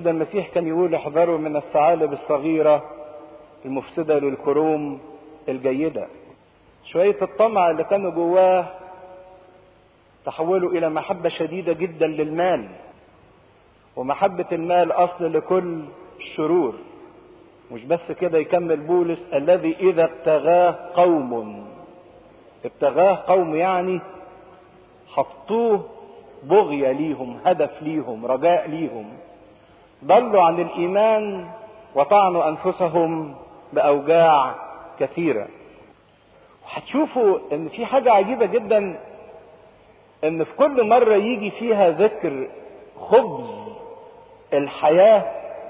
ده المسيح كان يقول احذروا من الثعالب الصغيرة المفسدة للكروم الجيدة. شوية الطمع اللي كانوا جواه تحولوا الى محبة شديدة جدا للمال، ومحبة المال اصل لكل الشرور. مش بس كده، يكمل بولس الذي اذا ابتغاه قوم يعني حطوه بغية ليهم، هدف ليهم، رجاء ليهم، ضلوا عن الايمان وطعنوا انفسهم باوجاع كثيرة. وهتشوفوا ان في حاجة عجيبة جدا، ان في كل مرة يجي فيها ذكر خبز الحياة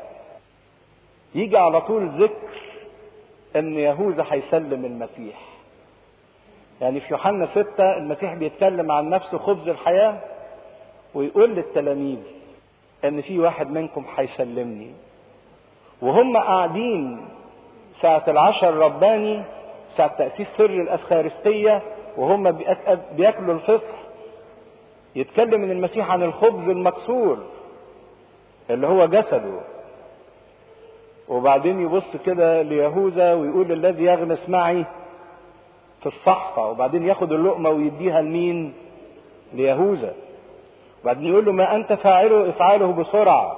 يجي على طول ذكر ان يهوذا هيسلم المسيح. يعني في يوحنا 6 المسيح بيتكلم عن نفسه خبز الحياة، ويقول للتلاميذ ان في واحد منكم هيسلمني. وهم قاعدين ساعة العشاء الرباني، ساعة تأسيس سر الأفخارستية، وهم بياكلوا الفصح، يتكلم من المسيح عن الخبز المكسور اللي هو جسده. وبعدين يبص كده ليهوذا ويقول الذي يغمس معي في الصحفة، وبعدين ياخد اللقمة ويديها لمين؟ ليهوذا. وبعدين يقول له ما أنت فاعله افعله بسرعة.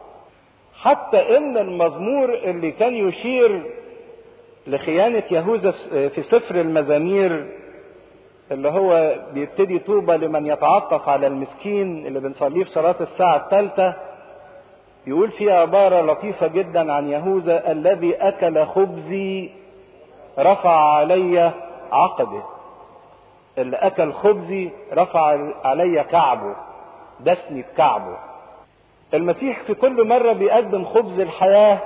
حتى إن المزمور اللي كان يشير لخيانة يهوذا في سفر المزامير، اللي هو بيبتدي طوبى لمن يتعطف على المسكين، اللي بنصليه في صلاة الساعة 3، يقول فيها عبارة لطيفة جدا عن يهوذا: الذي أكل خبزي رفع علي عقبه. اللي أكل خبزي رفع علي كعبه، دسني بكعبه. المسيح في كل مرة بيقدم خبز الحياة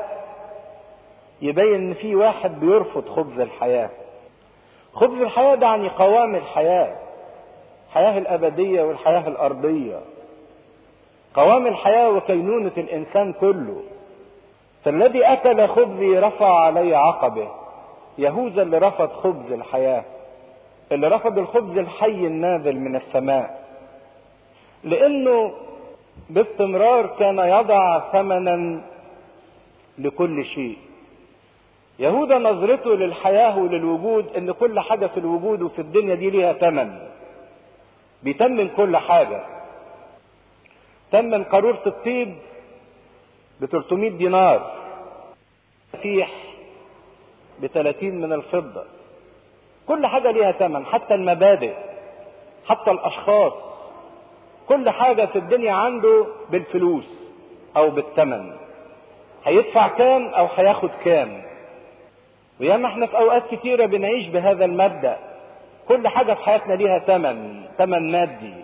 يبين ان في واحد بيرفض خبز الحياة. خبز الحياة ده يعني قوام الحياة، الحياة الأبدية والحياة الأرضية، قوام الحياة وكينونة الإنسان كله. فالذي أكل خبزي رفع علي عقبه. يهوذا اللي رفض خبز الحياة، اللي رفض الخبز الحي النازل من السماء، لأنه باستمرار كان يضع ثمنا لكل شيء. يهوذا نظرته للحياة وللوجود ان كل حاجة في الوجود وفي الدنيا دي ليها ثمن، بيتمن كل حاجة. ثمن قارورة الطيب ب300 دينار، مسيح ب30 من الفضة. كل حاجة ليها ثمن، حتى المبادئ، حتى الاشخاص، كل حاجة في الدنيا عنده بالفلوس او بالثمن، هيدفع كام او هياخد كام. وياما احنا في اوقات كتيرة بنعيش بهذا المبدأ، كل حاجة في حياتنا ليها ثمن مادي.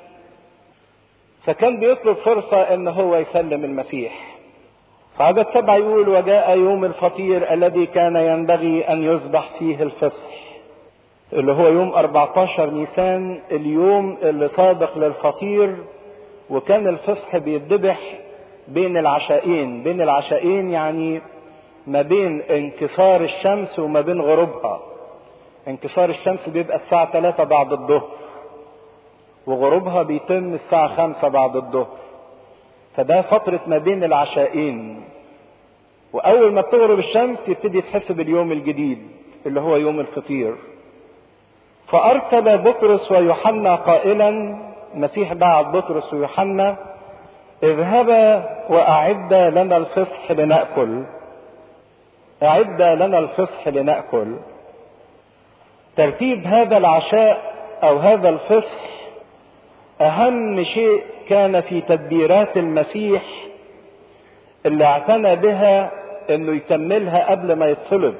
فكان بيطلب فرصة ان هو يسلم المسيح. فعدد 7 يقول: وجاء يوم الفطير الذي كان ينبغي ان يذبح فيه الفصح، اللي هو يوم 14 نيسان، اليوم اللي سابق للفطير. وكان الفصح بيتذبح بين العشاءين، يعني ما بين انكسار الشمس وما بين غروبها. انكسار الشمس بيبقى الساعة 3 بعد الظهر، وغروبها بيتم الساعة 5 بعد الظهر. فده فترة ما بين العشاءين. وأول ما بتغرب الشمس يبتدي يتحسب اليوم الجديد اللي هو يوم الفطير. فأرسل بطرس ويوحنا قائلا، المسيح بعت بطرس ويوحنا: اذهبا وأعدا لنا الفصح لنأكل. أعد لنا الفصح لنأكل. ترتيب هذا العشاء أو هذا الفصح أهم شيء كان في تدبيرات المسيح اللي اعتنى بها إنه يكملها قبل ما يتصلب.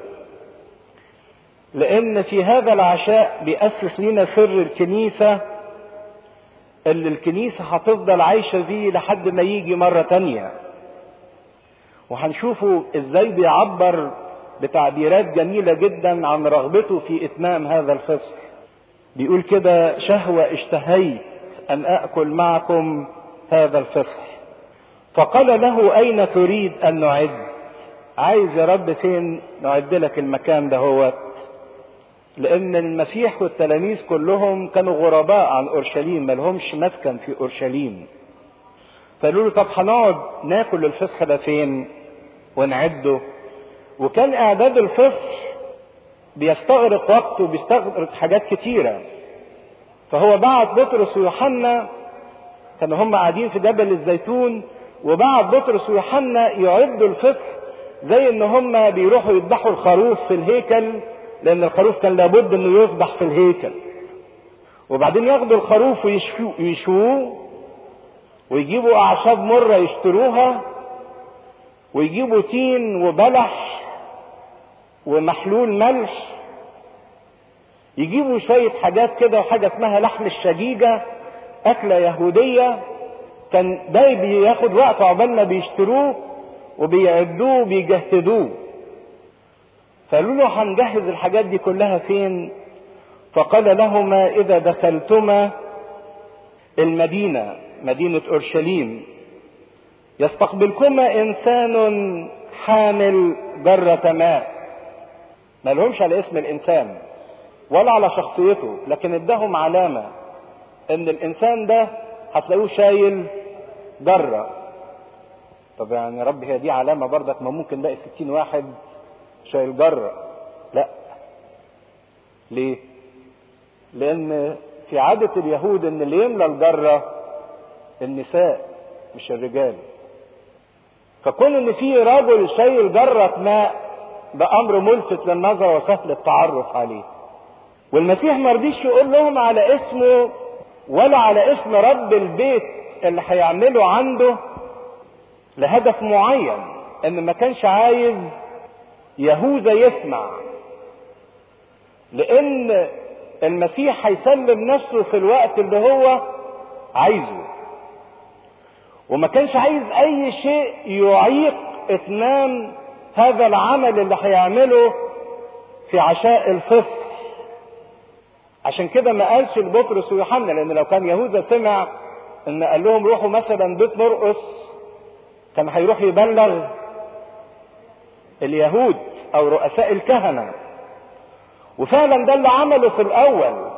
لأن في هذا العشاء بيأسس لنا سر الكنيسة، اللي الكنيسة هتفضل عايشة فيه لحد ما يجي مرة تانية. وهنشوفوا ازاي بيعبر بتعبيرات جميلة جدا عن رغبته في اتمام هذا الفصح. بيقول كده: شهوة اشتهيت ان اكل معكم هذا الفصح. فقال له: اين تريد ان نعد؟ عايز يا رب فين نعد لك المكان ده؟ هو لان المسيح والتلاميذ كلهم كانوا غرباء عن اورشليم، ما لهمش مسكن في اورشليم. فقالوا له طب هنقعد ناكل الفصح ده فين ونعده؟ وكان اعداد الفصح بيستغرق وقت وبيستغرق حاجات كتيرة. فهو بعت بطرس ويوحنا، كانوا هم قاعدين في جبل الزيتون، وبعت بطرس ويوحنا يعدوا الفصح زي ان هم بيروحوا يذبحوا الخروف في الهيكل، لان الخروف كان لابد انه يذبح في الهيكل. وبعدين ياخدوا الخروف ويشووه، ويجيبوا اعشاب مرة يشتروها، ويجيبوا تين وبلح ومحلول ملح، يجيبوا شوية حاجات كده، وحاجة اسمها لحم الشجيجة، أكلة يهودية. كان ده بياخد وقت عقبال ما بيشتروه وبيعدوه وبيجهزوه. فقالوا له هنجهز الحاجات دي كلها فين؟ فقال لهما إذا دخلتما المدينة، مدينة أورشليم، يستقبلكما إنسان حامل جرة ماء. ما لهمش على اسم الإنسان ولا على شخصيته، لكن ادهم علامة ان الانسان ده هتلاقوه شايل جرة. طب يعني يا رب هي دي علامة برضك؟ ما ممكن نلاقي 60 واحد شايل جرة. لا. ليه؟ لان في عادة اليهود ان اللي يملى الجرة النساء مش الرجال. فكون ان في رجل شايل جرة ماء ده امر ملفت للنظر وسهل التعرف عليه. والمسيح ما رضيش يقول لهم على اسمه ولا على اسم رب البيت اللي هيعمله عنده لهدف معين، ان ما كانش عايز يهوذا يسمع، لان المسيح هيسلم نفسه في الوقت اللي هو عايزه، وما كانش عايز اي شيء يعيق اتمام هذا العمل اللي هيعمله في عشاء الفصح. عشان كده ما قالش لبطرس ويوحنا، لان لو كان يهوذا سمع ان قال لهم روحوا مثلا بيت مرقس كان هيروح يبلغ اليهود او رؤساء الكهنة. وفعلا ده اللي عمله في الاول،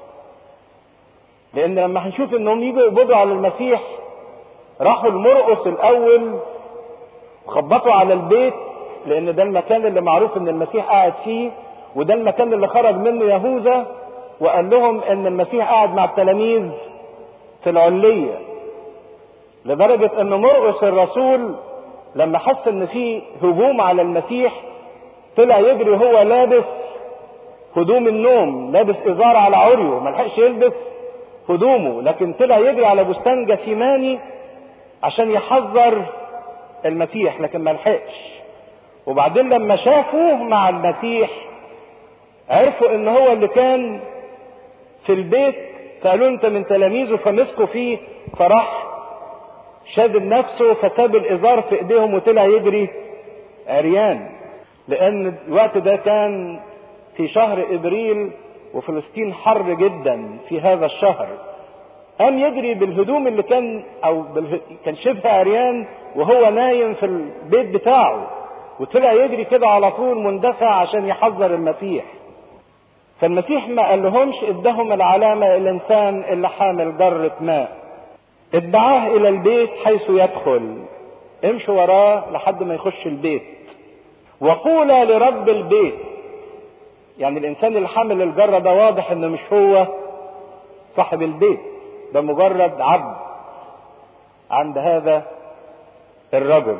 لان لما هنشوف انهم يجوا يقبضوا على المسيح راحوا لمرقس الاول وخبطوا على البيت، لان ده المكان اللي معروف ان المسيح قاعد فيه، وده المكان اللي خرج منه يهوذا، وقال لهم ان المسيح قاعد مع التلاميذ في العلية. لدرجة ان مرقس الرسول لما حس ان في هجوم على المسيح طلع يجري وهو لابس هدوم النوم، لابس ازار على عريه، ملحقش يلبس هدومه، لكن طلع يجري على بستان جثيماني عشان يحذر المسيح، لكن ملحقش. وبعدين لما شافوه مع المسيح عرفوا ان هو اللي كان في البيت، فقالوا انت من تلاميذه، فمسكوا فيه، فراح شادد نفسه فساب الازار في ايديهم وطلع يجري عريان، لان الوقت ده كان في شهر ابريل وفلسطين حر جدا في هذا الشهر. قام يجري بالهدوم اللي كان كان شبه عريان وهو نايم في البيت بتاعه، وطلع يجري كده على طول مندفع عشان يحذر المسيح. فالمسيح ما قال لهمش، ادهم العلامة الانسان اللي حامل جرة ماء، ادعاه الى البيت حيث يدخل، امشوا وراه لحد ما يخش البيت، وقولا لرب البيت. يعني الانسان اللي حامل الجرة ده واضح انه مش هو صاحب البيت، ده مجرد عبد عند هذا الرجل.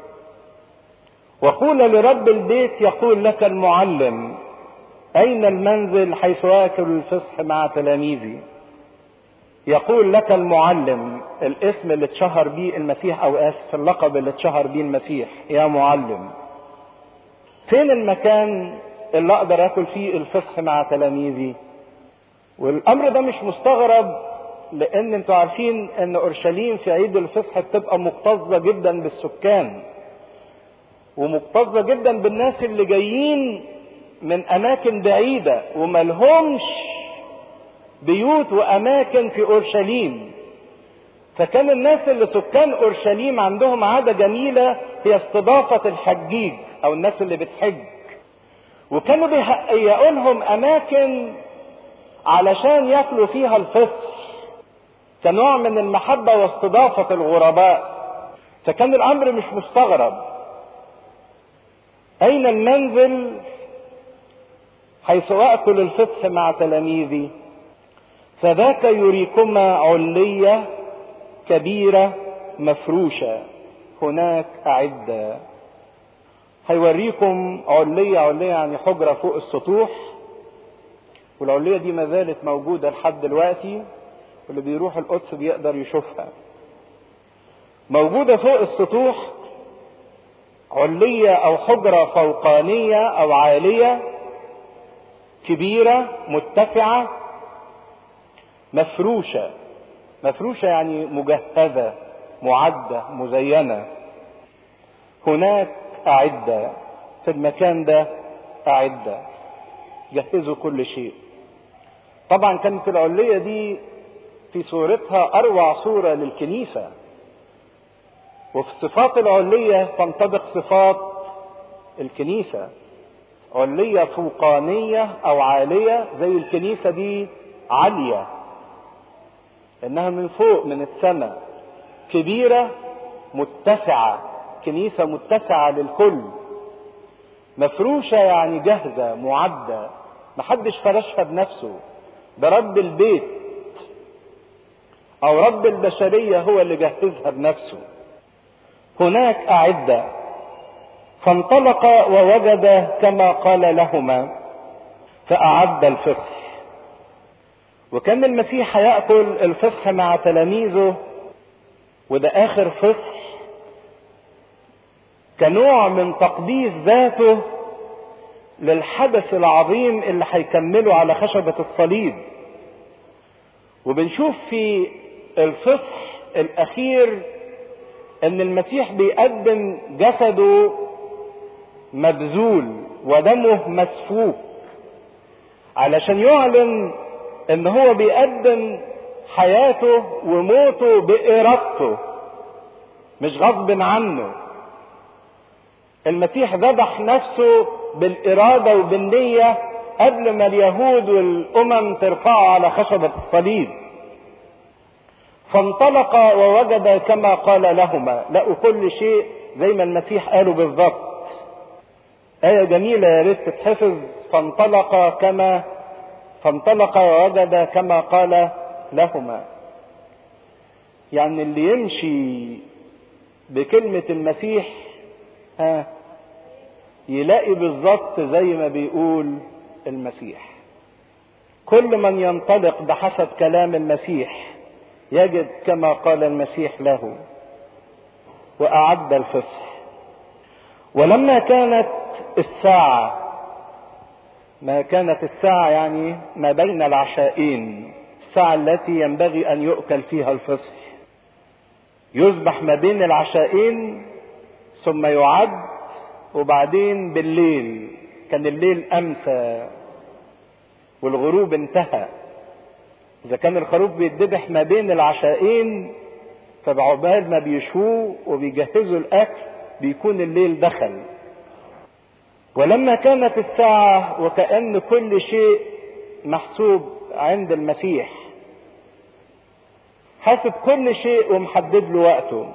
وقولا لرب البيت يقول لك المعلم أين المنزل حيث آكل الفصح مع تلاميذي. يقول لك المعلم، الاسم اللي اتشهر بيه المسيح، أو آسف اللقب اللي اتشهر بيه المسيح، يا معلم. فين المكان اللي أقدر آكل فيه الفصح مع تلاميذي؟ والأمر ده مش مستغرب، لأن انتوا عارفين أن أورشليم في عيد الفصح بتبقى مكتظة جدا بالسكان، ومكتظة جدا بالناس اللي جايين من اماكن بعيدة وملهمش بيوت واماكن في اورشليم. فكان الناس اللي سكان اورشليم عندهم عادة جميلة هي استضافة الحجيج او الناس اللي بتحج، وكانوا بيهيئوا لهم اماكن علشان ياكلوا فيها الفصح. كنوع من المحبة واستضافة الغرباء. فكان الأمر مش مستغرب. أين المنزل حيث أأكل الفصح مع تلاميذي؟ فذاك يريكما علية كبيرة مفروشة، هناك أعدة. هيوريكم علية يعني حجرة فوق السطوح، والعلية دي ما زالت موجودة لحد دلوقتي، واللي بيروح القدس بيقدر يشوفها. موجودة فوق السطوح علية أو حجرة فوقانية أو عالية كبيرة متسعة مفروشة. مفروشة يعني مجهزة معدة مزينة. هناك أعدة، في المكان ده أعدة، جهزوا كل شيء. طبعا كانت العلية دي في صورتها أروع صورة للكنيسة، وفي صفات العلية تنطبق صفات الكنيسة. علية فوقانية أو عالية زي الكنيسة دي عالية، إنها من فوق من السماء. كبيرة متسعة، كنيسة متسعة للكل. مفروشة يعني جاهزة معدة، محدش فرشها بنفسه، ده رب البيت أو رب البشرية هو اللي جهزها بنفسه. هناك أعدة. فانطلق ووجد كما قال لهما فأعد الفصح. وكان المسيح هيأكل الفصح مع تلاميذه، وده آخر فصح كنوع من تقديس ذاته للحدث العظيم اللي هيكمله على خشبة الصليب. وبنشوف في الفصح الأخير ان المسيح بيقدم جسده مبذول ودمه مسفوك علشان يعلن ان هو بيقدم حياته وموته بإرادته مش غصب عنه. المسيح ذبح نفسه بالإرادة وبالنية قبل ما اليهود والأمم ترفعه على خشبة الصليب. فانطلق ووجد كما قال لهما، لقوا كل شيء زي ما المسيح قاله بالضبط. آية جميلة يا ريت تتحفظ. فانطلق ووجد كما قال لهما. يعني اللي يمشي بكلمة المسيح يلاقي بالضبط زي ما بيقول المسيح. كل من ينطلق بحسب كلام المسيح يجد كما قال المسيح له. وأعد الفصح. ولما كانت الساعة، ما كانت الساعة يعني ما بين العشاءين، الساعة التي ينبغي أن يؤكل فيها الفصح، يذبح ما بين العشاءين ثم يعد، وبعدين بالليل. كان الليل أمسى والغروب انتهى. إذا كان الخروف بيتذبح ما بين العشاءين، فبعقبال ما بيشوه وبيجهزوا الأكل بيكون الليل دخل. ولما كانت الساعة وكأن كل شيء محسوب عند المسيح، حاسب كل شيء ومحدد له وقته،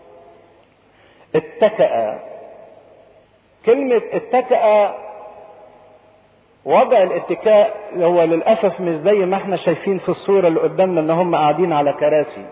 اتكأ. كلمة اتكأ، وضع الاتكاء هو للأسف مش زي ما احنا شايفين في الصورة اللي قدامنا ان هم قاعدين على كراسي،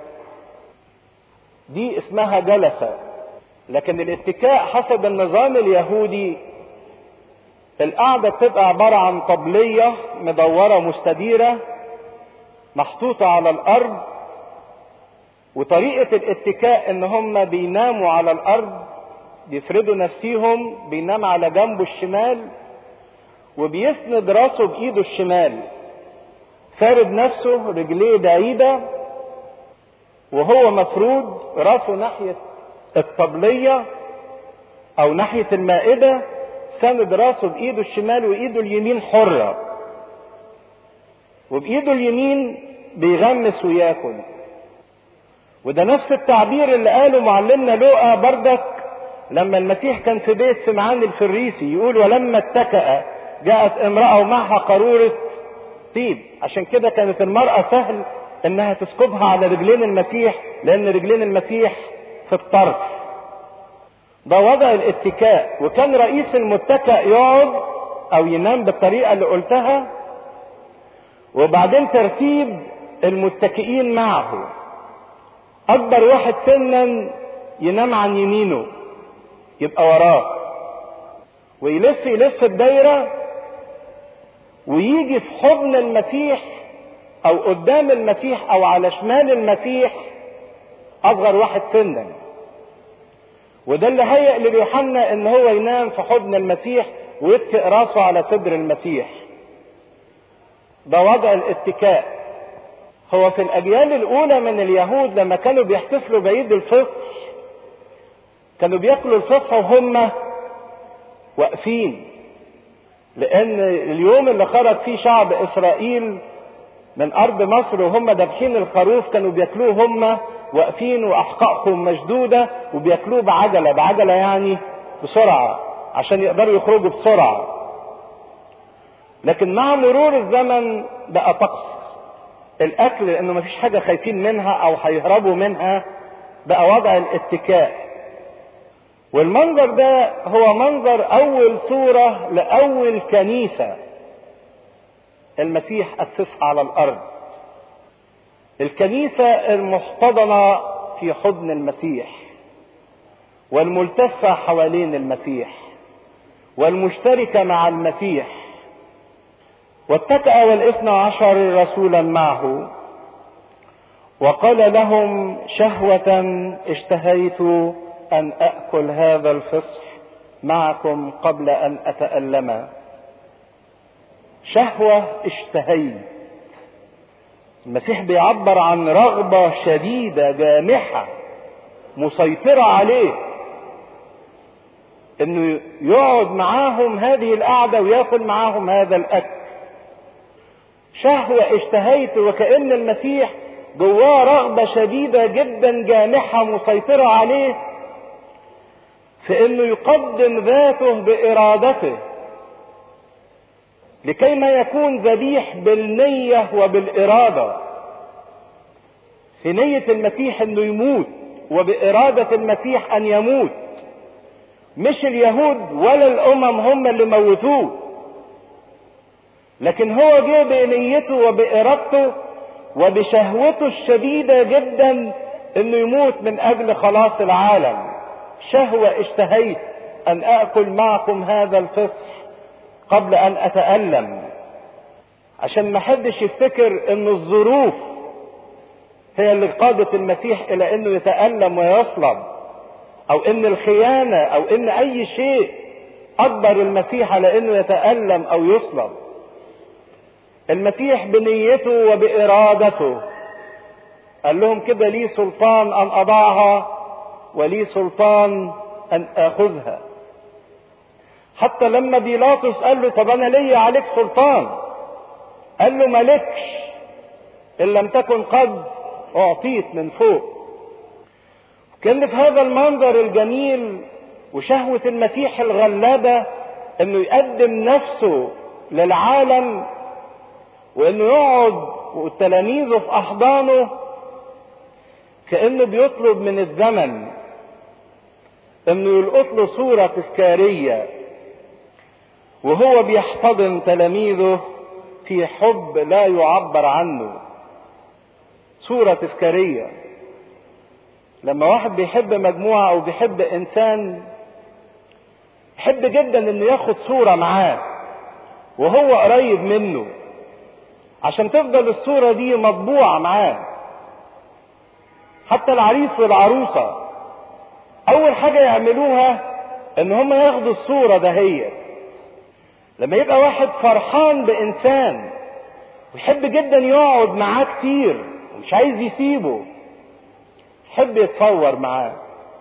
دي اسمها جلسة. لكن الاتكاء حسب النظام اليهودي القعدة بتبقى عبارة عن طبلية مدورة مستديرة محطوطة على الأرض، وطريقة الاتكاء ان هم بيناموا على الأرض، بيفردوا نفسيهم، بينام على جنبه الشمال وبيسند راسه بإيده الشمال، فارد نفسه رجليه بعيدة وهو مفرود راسه ناحية الطبلية أو ناحية المائدة، سند راسه بإيده الشمال وإيده اليمين حرة، وبإيده اليمين بيغمس وياكل. وده نفس التعبير اللي قاله معلمنا لوقا بردك لما المسيح كان في بيت سمعان الفريسي، يقول ولما اتكأ جاءت امرأة ومعها قارورة طيب. عشان كده كانت المرأة سهل انها تسكبها على رجلين المسيح، لان رجلين المسيح في الطرف. ده وضع الاتكاء. وكان رئيس المتكأ يقعد او ينام بالطريقة اللي قلتها، وبعدين ترتيب المتكئين معه. اكبر واحد سنا ينام عن يمينه يبقى وراه، ويلف الدايرة ويجي في حضن المسيح او قدام المسيح او على شمال المسيح اصغر واحد سنا. وده اللي هيأ ليوحنا ان هو ينام في حضن المسيح ويتكئ راسه على صدر المسيح. ده وضع الاتكاء. هو في الاجيال الاولى من اليهود لما كانوا بيحتفلوا بعيد الفصح كانوا بياكلوا الفصح وهم واقفين، لان اليوم اللي خرج فيه شعب اسرائيل من ارض مصر وهم ذابحين الخروف كانوا بياكلوه هم واقفين واحقائهم مشدوده، وبياكلوه بعجله يعني بسرعه عشان يقدروا يخرجوا بسرعه. لكن مع مرور الزمن بقى طقس الاكل، لانه مفيش حاجه خايفين منها او هيهربوا منها، بقى وضع الاتكاء. والمنظر ده هو منظر اول صورة لاول كنيسة المسيح اسسها على الارض. الكنيسة المحتضنة في حضن المسيح، والملتفة حوالين المسيح، والمشتركة مع المسيح. واتكأ والاثنى عشر رسولا معه وقال لهم: شهوة اشتهيت أن أأكل هذا الفصح معكم قبل أن أتألم. شهوة اشتهيت. المسيح بيعبر عن رغبة شديدة جامحة مسيطرة عليه انه يقعد معاهم هذه القعدة وياكل معاهم هذا الأكل. شهوة اشتهيت، وكأن المسيح جواه رغبة شديدة جدا جامحة مسيطرة عليه في انه يقدم ذاته بارادته لكي ما يكون ذبيح بالنية وبالارادة. في نية المسيح انه يموت، وبارادة المسيح ان يموت. مش اليهود ولا الامم هم اللي موتوه، لكن هو جه بنيته وبارادته وبشهوته الشديدة جدا انه يموت من اجل خلاص العالم. شهوة اشتهيت ان اكل معكم هذا الفصح قبل ان اتألم. عشان ما حدش يفتكر ان الظروف هي اللي قادت المسيح الى انه يتألم ويصلب، او ان الخيانة او ان اي شيء اجبر المسيح على انه يتألم او يصلب. المسيح بنيته وبارادته قال لهم كده: لي سلطان ان اضعها ولي سلطان ان اخذها. حتى لما بيلاطس قال له: طب انا ليا عليك سلطان، قال له: مالكش ان لم تكن قد اعطيت من فوق. كان في هذا المنظر الجميل وشهوة المسيح الغلابة انه يقدم نفسه للعالم، وانه يقعد وتلاميذه في احضانه، كأنه بيطلب من الزمن انه يلقط له صورة تذكارية وهو بيحتضن تلاميذه في حب لا يعبر عنه. صورة تذكارية. لما واحد بيحب مجموعة او بيحب انسان، يحب جدا انه ياخد صورة معاه وهو قريب منه، عشان تفضل الصورة دي مطبوعة معاه. حتى العريس والعروسة اول حاجة يعملوها ان هم ياخدوا الصورة دهية. لما يبقى واحد فرحان بانسان ويحب جدا يقعد معاه كتير ومش عايز يسيبه، يحب يتصور معاه.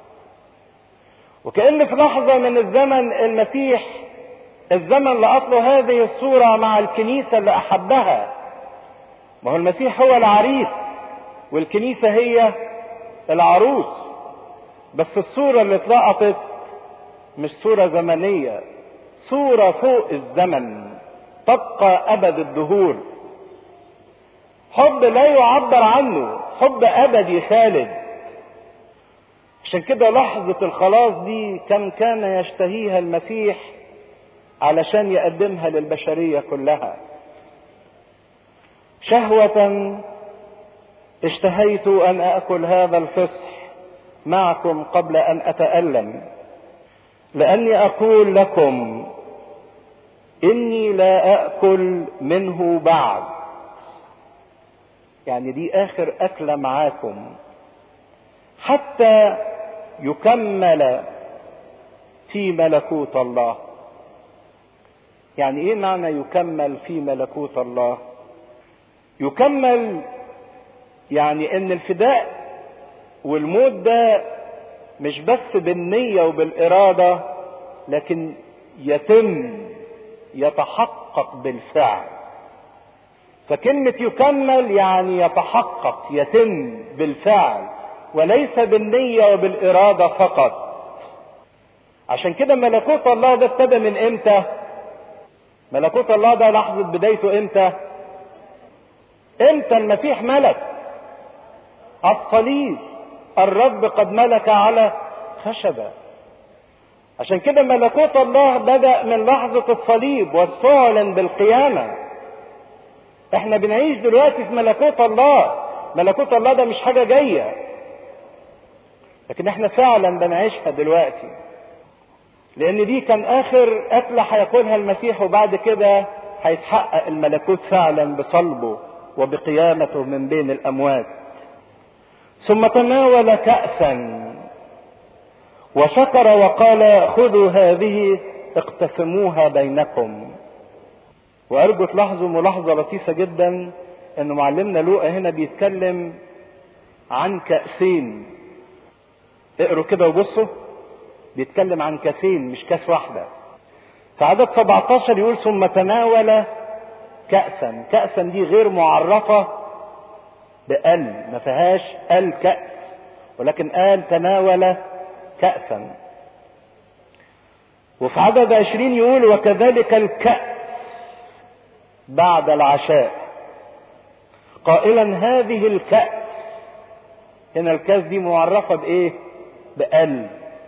وكأن في لحظة من الزمن المسيح الزمن لقط له هذه الصورة مع الكنيسة اللي احبها. ما هو المسيح هو العريس والكنيسة هي العروس، بس الصورة اللي اتلقطت مش صورة زمنية، صورة فوق الزمن تبقى أبد الدهور. حب لا يعبر عنه، حب ابدي خالد. عشان كده لحظة الخلاص دي كان يشتهيها المسيح علشان يقدمها للبشرية كلها. شهوة اشتهيت ان اكل هذا الفصح معكم قبل ان اتألم، لاني اقول لكم اني لا اكل منه بعد. يعني دي اخر اكلة معاكم حتى يكمل في ملكوت الله. يعني ايه معنى يكمل في ملكوت الله؟ يكمل يعني ان الفداء والموت ده مش بس بالنية وبالإرادة، لكن يتحقق بالفعل. فكلمة يكمل يعني يتحقق، يتم بالفعل، وليس بالنية وبالإرادة فقط. عشان كده ملكوت الله ده ابتدى من امتى؟ ملكوت الله ده لحظة بدايته امتى؟ امتى المسيح ملك؟ الصليب، الرب قد ملك على خشبة. عشان كده ملكوت الله بدأ من لحظة الصليب واستعلن بالقيامة. احنا بنعيش دلوقتي في ملكوت الله. ملكوت الله ده مش حاجة جاية، لكن احنا فعلا بنعيشها دلوقتي، لان دي كان اخر اكلة هياكلها المسيح، وبعد كده هيتحقق الملكوت فعلا بصلبه وبقيامته من بين الاموات. ثم تناول كأسا وشكر وقال خذوا هذه اقتسموها بينكم. وارجو تلاحظوا ملاحظة لطيفة جدا، ان معلمنا لوقا هنا بيتكلم عن كأسين. اقروا كده وبصوا، بيتكلم عن كاسين مش كاس واحدة. في عدد 17 يقول ثم تناول كأسا. كأسا دي غير معرفة بأل، ما فيهاش الكأس، ولكن قال تناول كأسا. وفي عدد 20 يقول وكذلك الكأس بعد العشاء قائلا هذه الكأس. هنا الكأس دي معرفة بإيه؟ بأل.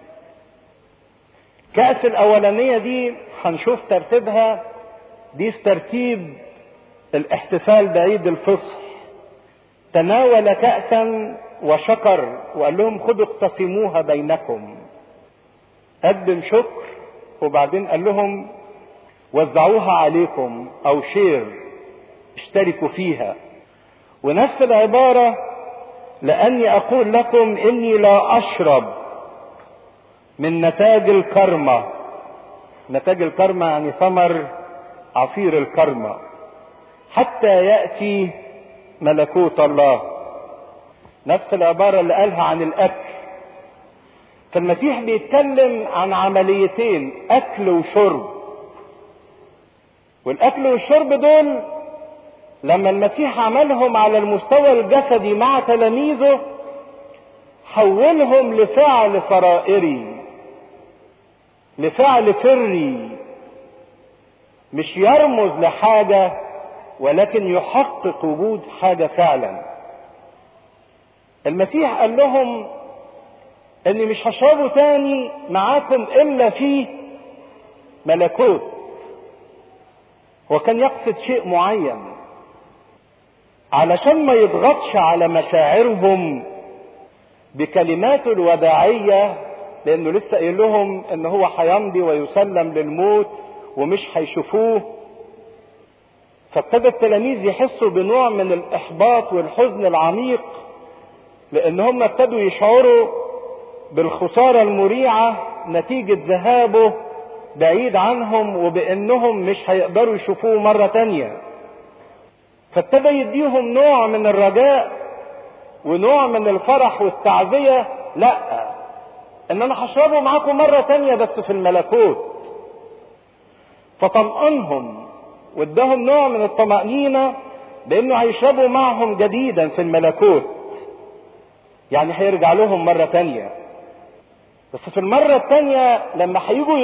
كأس الأولانية دي هنشوف ترتيبها، دي في ترتيب الاحتفال بعيد الفصح. تناول كأسا وشكر وقال لهم خذوا اقتسموها بينكم. قدم شكر وبعدين قال لهم وزعوها عليكم او شير، اشتركوا فيها. ونفس العبارة لأني أقول لكم إني لا أشرب من نتاج الكرمة. نتاج الكرمة يعني ثمر عصير الكرمة حتى يأتي ملكوت الله. نفس العبارة اللي قالها عن الأكل. فالمسيح بيتكلم عن عمليتين، أكل وشرب. والأكل والشرب دول لما المسيح عملهم على المستوى الجسدي مع تلاميذه حولهم لفعل سرائري، لفعل سري، مش يرمز لحاجة ولكن يحقق وجود حاجة فعلا. المسيح قال لهم اني مش هشربه تاني معاكم الا في ملكوت. هو كان يقصد شيء معين علشان ما يضغطش على مشاعرهم بكلماته الوداعية، لانه لسه قايل لهم ان هو هيمضي ويسلم للموت ومش هيشوفوه. فابتدى التلاميذ يحسوا بنوع من الاحباط والحزن العميق، لان هم ابتدوا يشعروا بالخسارة المريعة نتيجة ذهابه بعيد عنهم، وبانهم مش هيقدروا يشوفوه مرة تانية. فابتدى يديهم نوع من الرجاء ونوع من الفرح والتعزية، لا ان انا هشربه معاكم مرة تانية بس في الملكوت. فطمأنهم واداهم نوع من الطمأنينة بانه هيشربوا معهم جديدا في الملكوت، يعني هيرجع لهم مرة تانية. بس في المرة التانية لما هيجوا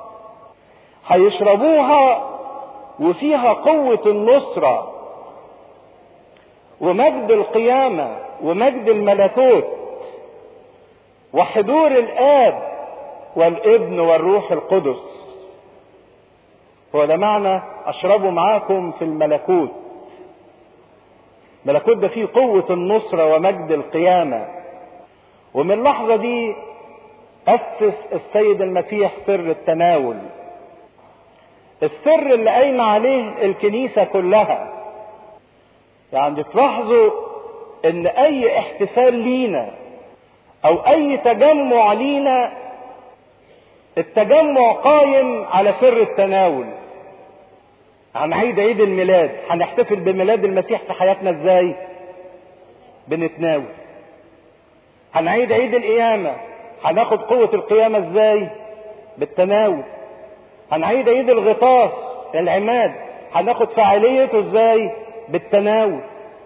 هيشربوها وفيها قوة النصرة ومجد القيامة ومجد الملكوت وحضور الآب والابن والروح القدس. هو ده معنى اشربوا معاكم في الملكوت. الملكوت ده فيه قوة النصرة ومجد القيامة. ومن اللحظة دي أسس السيد المسيح سر التناول، السر اللي قايم عليه الكنيسة كلها. يعني تلاحظوا ان اي احتفال لينا او اي تجمع لينا، التجمع قايم على سر التناول. هنعيد عيد الميلاد، هنحتفل بميلاد المسيح في حياتنا ازاي؟ بنتناول. هنعيد عيد القيامة، هناخد قوة القيامة ازاي؟ بالتناول. هنعيد عيد الغطاس العماد، هناخد فعاليته ازاي؟ بالتناول.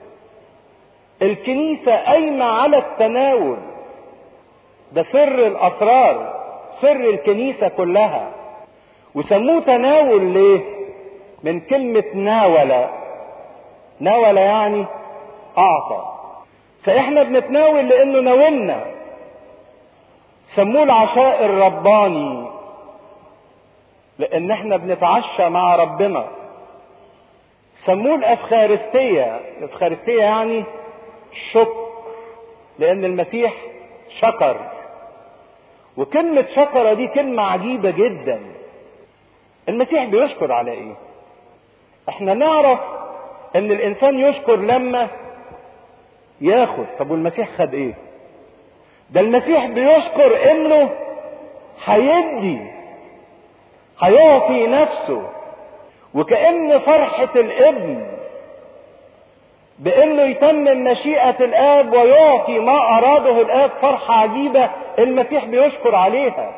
الكنيسة قايمة على التناول، ده سر الاسرار، سر الكنيسة كلها. وسموه تناول ليه؟ من كلمة ناول. ناول يعني اعطى. فاحنا بنتناول لانه ناولنا. سموه العشاء الرباني لان احنا بنتعشى مع ربنا. سموه الافخارستية. الافخارستية يعني شكر، لان المسيح شكر. وكلمة شكر دي كلمة عجيبة جدا. المسيح بيشكر على ايه؟ احنا نعرف ان الانسان يشكر لما ياخد. طب والمسيح خد ايه؟ ده المسيح بيشكر انه هيدي، هيعطي نفسه. وكأن فرحة الابن بانه يتمم مشيئة الاب ويعطي ما اراده الاب فرحة عجيبة المسيح بيشكر عليها.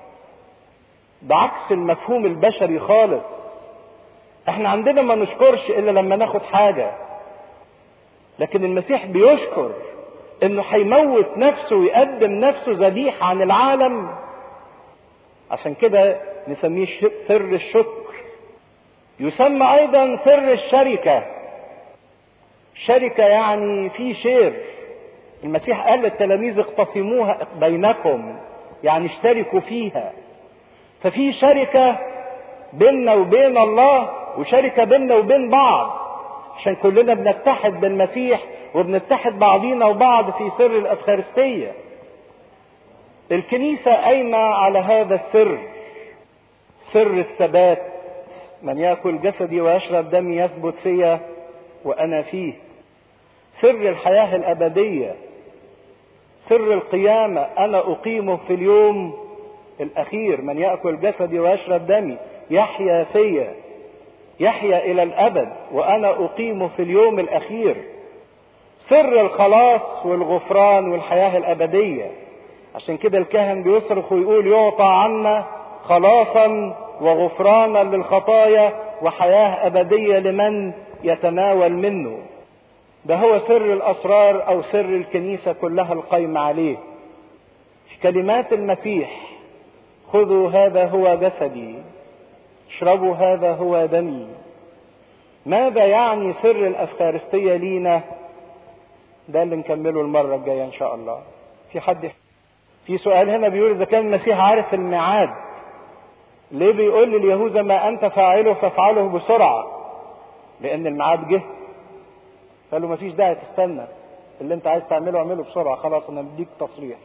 بعكس المفهوم البشري خالص. احنا عندنا ما نشكرش الا لما ناخد حاجة، لكن المسيح بيشكر انه هيموت نفسه ويقدم نفسه ذبيحة عن العالم. عشان كده نسميه سر الشكر. يسمى ايضا سر الشركة. شركة يعني في شير. المسيح قال للتلاميذ اقتسموها بينكم، يعني اشتركوا فيها. ففي شركة بيننا وبين الله، وشركة بيننا وبين بعض، عشان كلنا بنتحد بالمسيح وبنتحد بعضينا وبعض في سر الأفخارستية. الكنيسة قايمة على هذا السر، سر الثبات. من يأكل جسدي ويشرب دمي يثبت فيا وأنا فيه. سر الحياة الأبدية، سر القيامة، أنا أقيمه في اليوم الأخير. من يأكل جسدي ويشرب دمي يحيا فيا، يحيا إلى الأبد، وأنا أقيمه في اليوم الأخير. سر الخلاص والغفران والحياة الأبدية. عشان كده الكاهن بيصرخ ويقول يعطى عنا خلاصا وغفرانا للخطايا وحياة أبدية لمن يتناول منه. ده هو سر الأسرار أو سر الكنيسة كلها القايمة عليه. في كلمات المسيح: خذوا هذا هو جسدي، اشربوا هذا هو دمي. ماذا يعني سر الأفخارستية لينا؟ ده اللي نكمله المرة الجاية إن شاء الله. في سؤال هنا بيقول إذا كان المسيح عارف الميعاد، ليه بيقول لليهوذا ما أنت فاعله فافعله بسرعة؟ لأن الميعاد جه. قالوا مفيش داعي تستنى، اللي أنت عايز تعمله اعمله بسرعة، خلاص أنا بديك تصريح.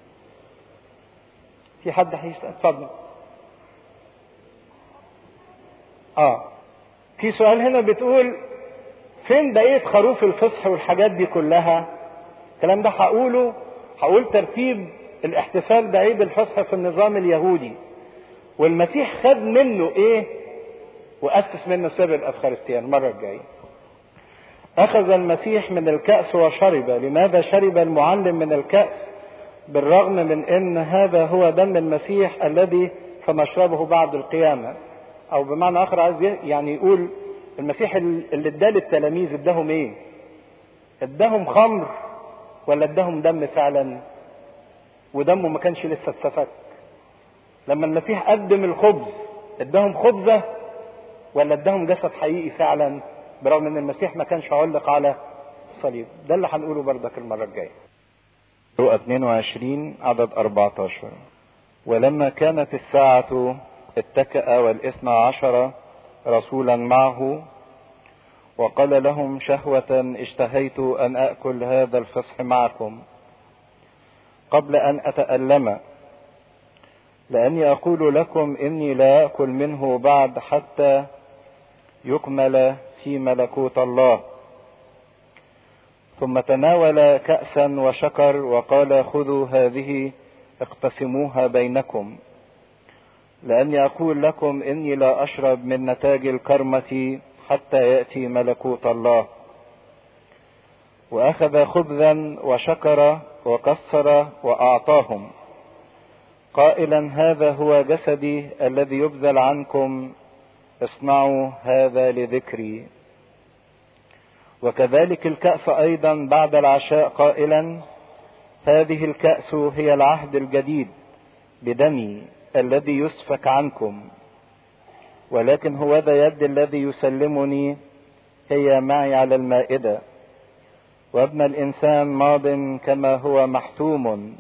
في حد هيسأل؟ اتفضل. في سؤال هنا بتقول فين بقية خروف الفصح والحاجات دي كلها؟ الكلام ده هقول ترتيب الاحتفال بعيد الفصح في النظام اليهودي، والمسيح خد منه ايه وأسس منه سر الأفخارستية المرة الجاية. أخذ المسيح من الكأس وشرب. لماذا شرب المعلم من الكأس بالرغم من ان هذا هو دم المسيح الذي سنشربه بعد القيامة؟ او بمعنى اخر عايز يعني يقول المسيح اللي اداه للتلاميذ اداهم ايه؟ اداهم خمر ولا اداهم دم فعلا؟ ودمه ما كانش لسه اتسفك. لما المسيح قدم الخبز اداهم خبزة ولا اداهم جسد حقيقي فعلا؟ برغم ان المسيح ما كانش علق على الصليب. ده اللي هنقوله بردك المرة الجاية. لوقا 22 عدد 14. ولما كانت الساعة اتكأ والاثنى عشر رسولا معه وقال لهم شهوة اشتهيت أن أكل هذا الفصح معكم قبل أن أتألم، لأني أقول لكم إني لا أكل منه بعد حتى يكمل في ملكوت الله. ثم تناول كأسا وشكر وقال خذوا هذه اقتسموها بينكم، لأني أقول لكم إني لا أشرب من نتاج الكرمة حتى يأتي ملكوت الله. وأخذ خبزا وشكر وكسر وأعطاهم قائلا هذا هو جسدي الذي يبذل عنكم، اصنعوا هذا لذكري. وكذلك الكأس أيضا بعد العشاء قائلا هذه الكأس هي العهد الجديد بدمي الذي يسفك عنكم، ولكن هو ذا يد الذي يسلمني هي معي على المائدة، وابن الإنسان ماض كما هو محتوم،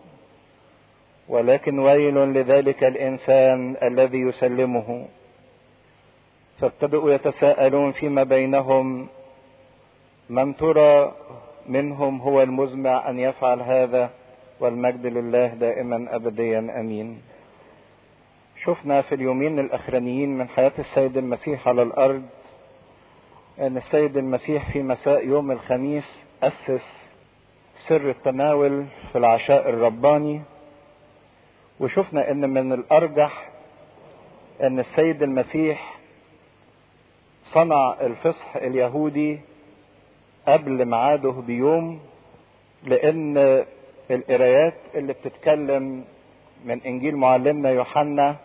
ولكن ويل لذلك الإنسان الذي يسلمه. فابتدأوا يتساءلون فيما بينهم من ترى منهم هو المزمع أن يفعل هذا، والمجد لله دائما أبديا أمين. شفنا في اليومين الأخرانيين من حياة السيد المسيح على الأرض أن السيد المسيح في مساء يوم الخميس أسس سر التناول في العشاء الرباني، وشفنا أن من الأرجح أن السيد المسيح صنع الفصح اليهودي قبل ميعاده بيوم، لأن القرايات اللي بتتكلم من إنجيل معلمنا يوحنا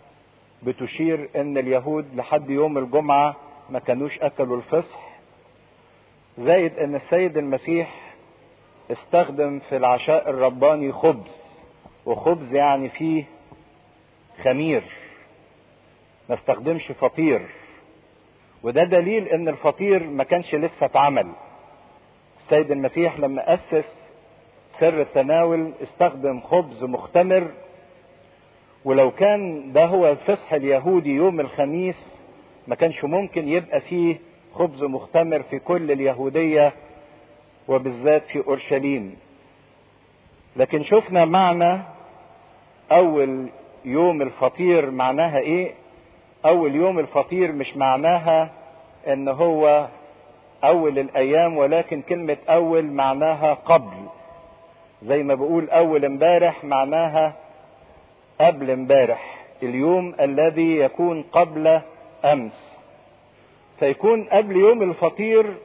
بتشير أن اليهود لحد يوم الجمعة ما كانوش أكلوا الفصح، زائد أن السيد المسيح استخدم في العشاء الرباني خبز، وخبز يعني فيه خمير، ما استخدمش فطير، وده دليل ان الفطير ما كانش لسه اتعمل. السيد المسيح لما اسس سر التناول استخدم خبز مختمر، ولو كان ده هو الفصح اليهودي يوم الخميس ما كانش ممكن يبقى فيه خبز مختمر في كل اليهودية وبالذات في اورشليم. لكن شفنا معنى اول يوم الفطير معناها ايه. اول يوم الفطير مش معناها ان هو اول الايام، ولكن كلمة اول معناها قبل، زي ما بقول اول امبارح معناها قبل امبارح، اليوم الذي يكون قبل امس. فيكون قبل يوم الفطير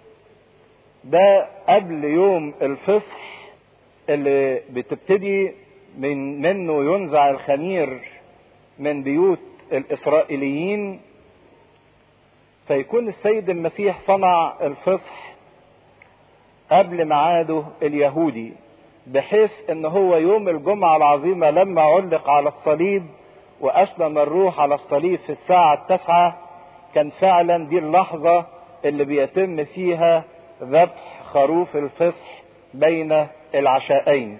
ده قبل يوم الفصح اللي بتبتدي منه ينزع الخمير من بيوت الإسرائيليين. فيكون السيد المسيح صنع الفصح قبل ميعاده اليهودي، بحيث ان هو يوم الجمعة العظيمة لما علق على الصليب وأسلم الروح على الصليب في الساعة 9 كان فعلا دي اللحظة اللي بيتم فيها ذبح خروف الفصح بين العشاءين.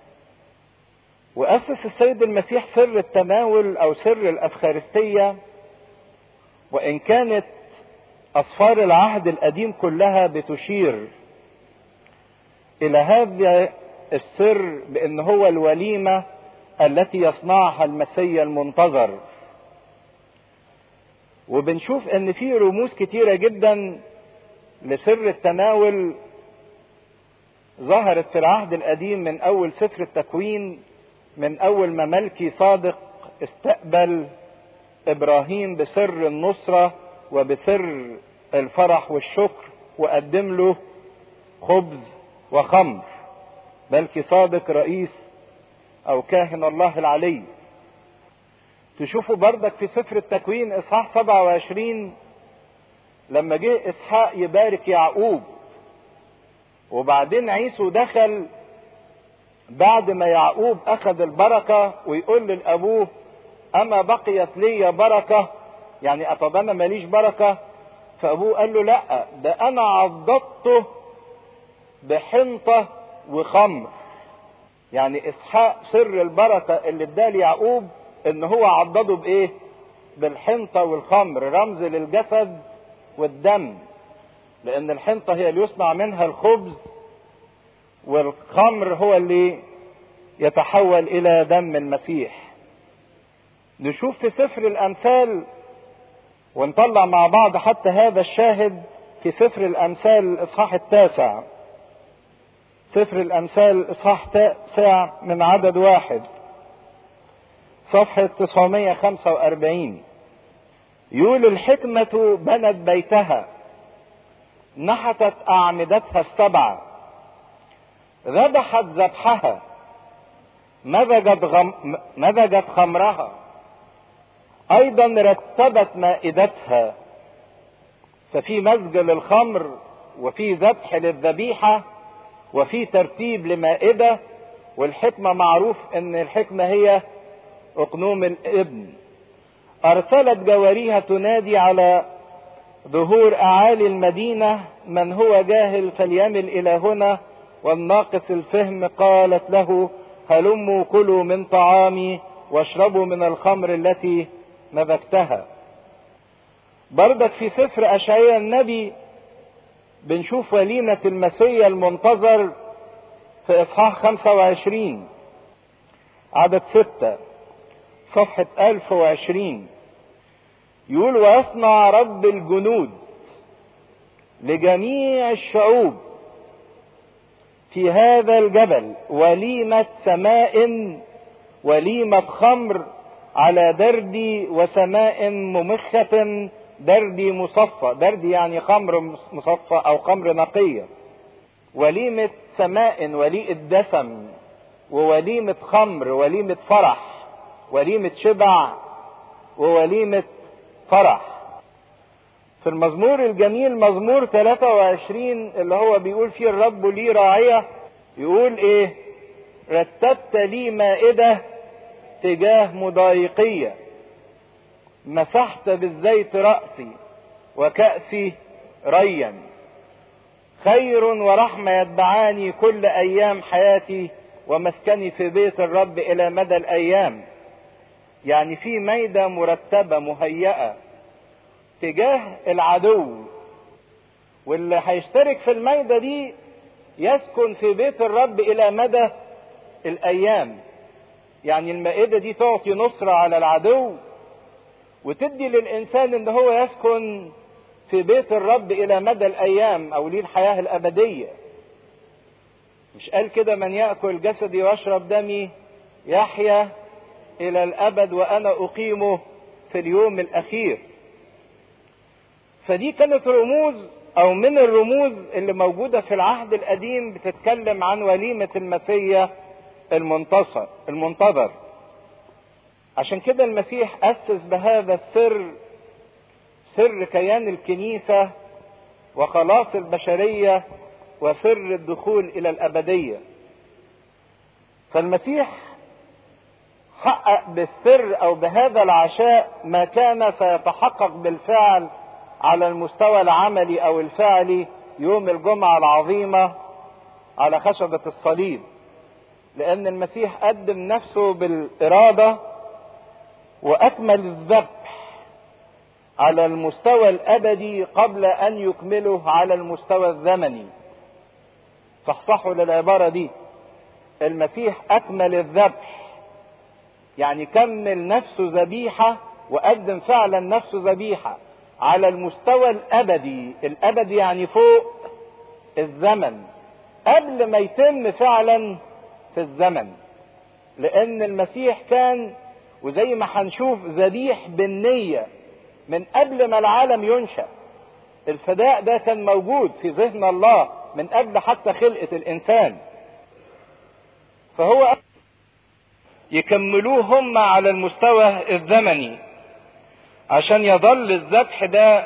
وأسس السيد المسيح سر التناول أو سر الأفخارستية، وإن كانت أسفار العهد القديم كلها بتشير إلى هذا السر بأن هو الوليمة التي يصنعها المسيا المنتظر. وبنشوف أن في رموز كتيرة جدا لسر التناول ظهرت في العهد القديم، من أول سفر التكوين، من أول ما ملكي صادق استقبل إبراهيم بسر النصرة وبسر الفرح والشكر وقدم له خبز وخمر. ملكي صادق رئيس أو كاهن الله العلي. تشوفوا بردك في سفر التكوين إصحاح 27 لما جه إسحاق يبارك يعقوب، وبعدين عيسو دخل بعد ما يعقوب أخذ البركة ويقول لأبوه أما بقيت لي بركة، يعني أطب أنا ماليش بركة؟ فأبوه قال له لا، ده أنا عضدته بحنطة وخمر. يعني اسحاق سر البركة اللي اداه ليعقوب ان هو عضده بايه؟ بالحنطة والخمر، رمز للجسد والدم، لان الحنطة هي اللي يصنع منها الخبز، والخمر هو اللي يتحول الى دم المسيح. نشوف في سفر الامثال ونطلع مع بعض حتى هذا الشاهد في سفر الامثال الاصحاح 9. سفر الامثال الاصحاح 9 من عدد 1 صفحة 945 يقول: الحكمة بنت بيتها، نحتت اعمدتها السبعة، ذبحت ذبحها، مزجت خمرها، ايضا رتبت مائدتها. ففي مزج للخمر، وفي ذبح للذبيحة، وفي ترتيب لمائدة. والحكمة معروف ان الحكمة هي اقنوم الابن. ارسلت جواريها تنادي على ظهور اعالي المدينة: من هو جاهل فليمل الى هنا، والناقص الفهم قالت له: هلموا كلوا من طعامي واشربوا من الخمر التي مزجتها. بردك في سفر اشعياء النبي بنشوف وليمة المسيا المنتظر في اصحاح 25 عدد 6 صفحة 1020 يقول: ويصنع رب الجنود لجميع الشعوب في هذا الجبل وليمة سماء، وليمة خمر على دردي وسماء ممخة، دردي مصفى. دردي يعني خمر مصفى او خمر نقية. وليمة سماء وليمة دسم، ووليمة خمر، وليمة فرح، وليمة شبع، ووليمة فرح. في المزمور الجميل مزمور 23 اللي هو بيقول فيه: الرب لي راعية، يقول ايه؟ رتبت لي مائدة تجاه مضايقية، مسحت بالزيت رأسي وكأسي ريا. خير ورحمة يتبعاني كل أيام حياتي، ومسكني في بيت الرب إلى مدى الأيام. يعني في ميدة مرتبة مهيئة تجاه العدو، واللي هيشترك في الميدة دي يسكن في بيت الرب إلى مدى الأيام. يعني المائدة دي تعطي نصرة على العدو، وتدي للإنسان إن هو يسكن في بيت الرب إلى مدى الأيام، أو ليه الحياة الأبدية. مش قال كده: من يأكل جسدي ويشرب دمي يحيا إلى الأبد وأنا أقيمه في اليوم الأخير. فدي كانت رموز أو من الرموز اللي موجودة في العهد القديم بتتكلم عن وليمة المسيا المنتظر. عشان كده المسيح أسس بهذا السر، سر كيان الكنيسة وخلاص البشرية وسر الدخول إلى الأبدية. فالمسيح حقق بالسر أو بهذا العشاء ما كان سيتحقق بالفعل على المستوى العملي أو الفعلي يوم الجمعة العظيمة على خشبة الصليب، لأن المسيح قدم نفسه بالإرادة وأكمل الذبح على المستوى الأبدي قبل أن يكمله على المستوى الزمني. صحصحوا للعبارة دي: المسيح أكمل الذبح، يعني كمل نفسه ذبيحة وقدم فعلا نفسه ذبيحة على المستوى الأبدي. الأبدي يعني فوق الزمن، قبل ما يتم فعلا في الزمن. لأن المسيح كان، وزي ما هنشوف، ذبيح بالنية من قبل ما العالم ينشأ. الفداء ده كان موجود في ذهن الله من قبل حتى خلقة الإنسان، فهو يكملوه هم على المستوى الزمني عشان يظل الذبح ده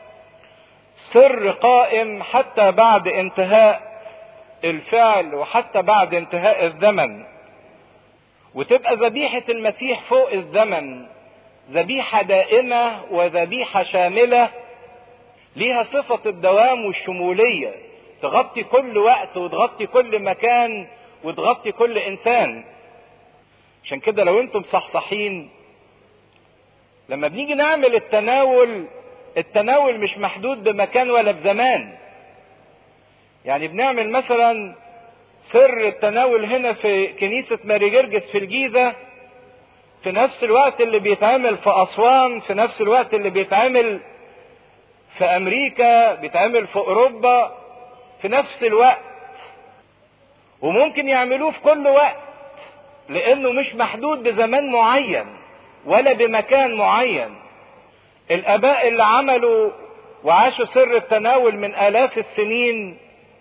سر قائم حتى بعد انتهاء الفعل وحتى بعد انتهاء الزمن. وتبقى ذبيحة المسيح فوق الزمن ذبيحة دائمة وذبيحة شاملة، ليها صفة الدوام والشمولية. تغطي كل وقت وتغطي كل مكان وتغطي كل انسان. عشان كده لو انتم صحصحين لما بنيجي نعمل التناول مش محدود بمكان ولا بزمان. يعني بنعمل مثلا سر التناول هنا في كنيسة ماري جرجس في الجيزة في نفس الوقت اللي بيتعمل في أسوان، في نفس الوقت اللي بيتعمل في أمريكا، بيتعمل في أوروبا في نفس الوقت، وممكن يعملوه في كل وقت لأنه مش محدود بزمان معين ولا بمكان معين. الآباء اللي عملوا وعاشوا سر التناول من آلاف السنين،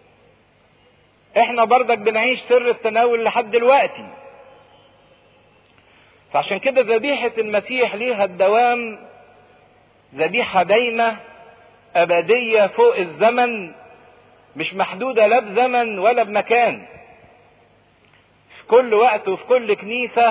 احنا برضك بنعيش سر التناول لحد دلوقتي. فعشان كده ذبيحة المسيح ليها الدوام، ذبيحة دايمة أبدية فوق الزمن، مش محدودة لا بزمن ولا بمكان. في كل وقت وفي كل كنيسة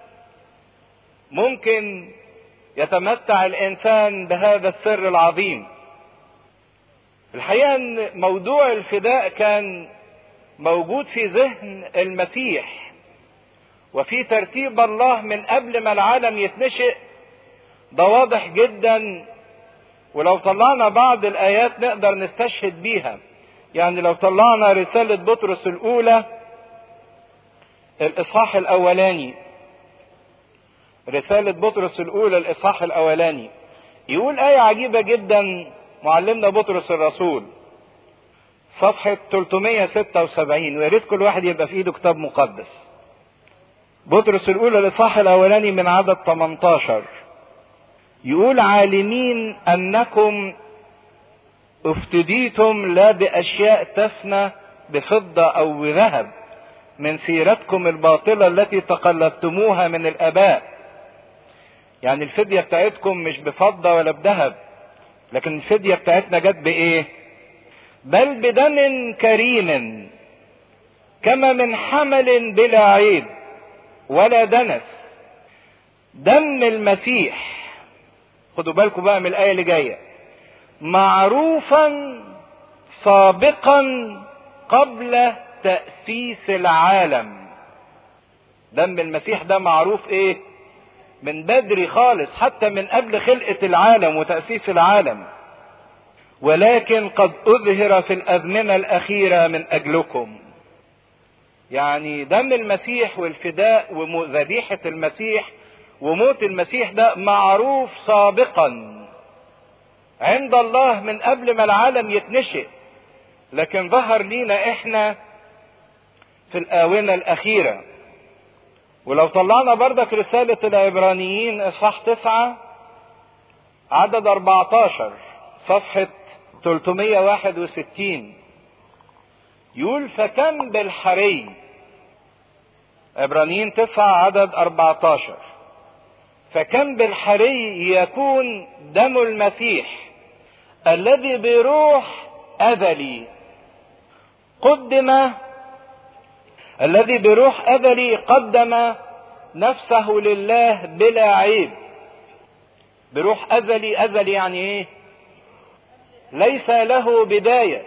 ممكن يتمتع الإنسان بهذا السر العظيم. الحقيقة أن موضوع الفداء كان موجود في ذهن المسيح وفي ترتيب الله من قبل ما العالم يتنشئ. ده واضح جدا، ولو طلعنا بعض الآيات نقدر نستشهد بيها. يعني لو طلعنا رسالة بطرس الأولى الإصحاح الأولاني، رسالة بطرس الأولى الإصحاح الأولاني، يقول آية عجيبة جدا معلمنا بطرس الرسول، صفحة 376، ويا ريت كل واحد يبقى في ايده كتاب مقدس. بطرس الأولى الإصحاح الأولاني من عدد 18 يقول: عالمين أنكم افتديتم لا بأشياء تفنى بفضة أو ذهب من سيرتكم الباطلة التي تقلدتموها من الآباء. يعني الفدية بتاعتكم مش بفضة ولا بذهب، لكن الفدية بتاعتنا جت بإيه؟ بل بدم كريم كما من حمل بلا عيب ولا دنس، دم المسيح. خدوا بالكم بقى من الآية اللي جاية: معروفا سابقا قبل تأسيس العالم. دم المسيح ده معروف ايه؟ من بدري خالص، حتى من قبل خلقة العالم وتأسيس العالم، ولكن قد أظهر في الأزمنة الأخيرة من أجلكم. يعني دم المسيح والفداء وذبيحة المسيح وموت المسيح ده معروف سابقا عند الله من قبل ما العالم يتنشئ، لكن ظهر لينا احنا في الآونة الأخيرة. ولو طلعنا بردك رسالة العبرانيين إصحاح 9 عدد 14 صفحة 361 يقول: فكم بالحري. عبرانيين 9 عدد 14: فكم بالحري يكون دم المسيح الذي بروح أزلي قدم نفسه لله بلا عيب. بروح أزلي، أزلي يعني ايه؟ ليس له بداية.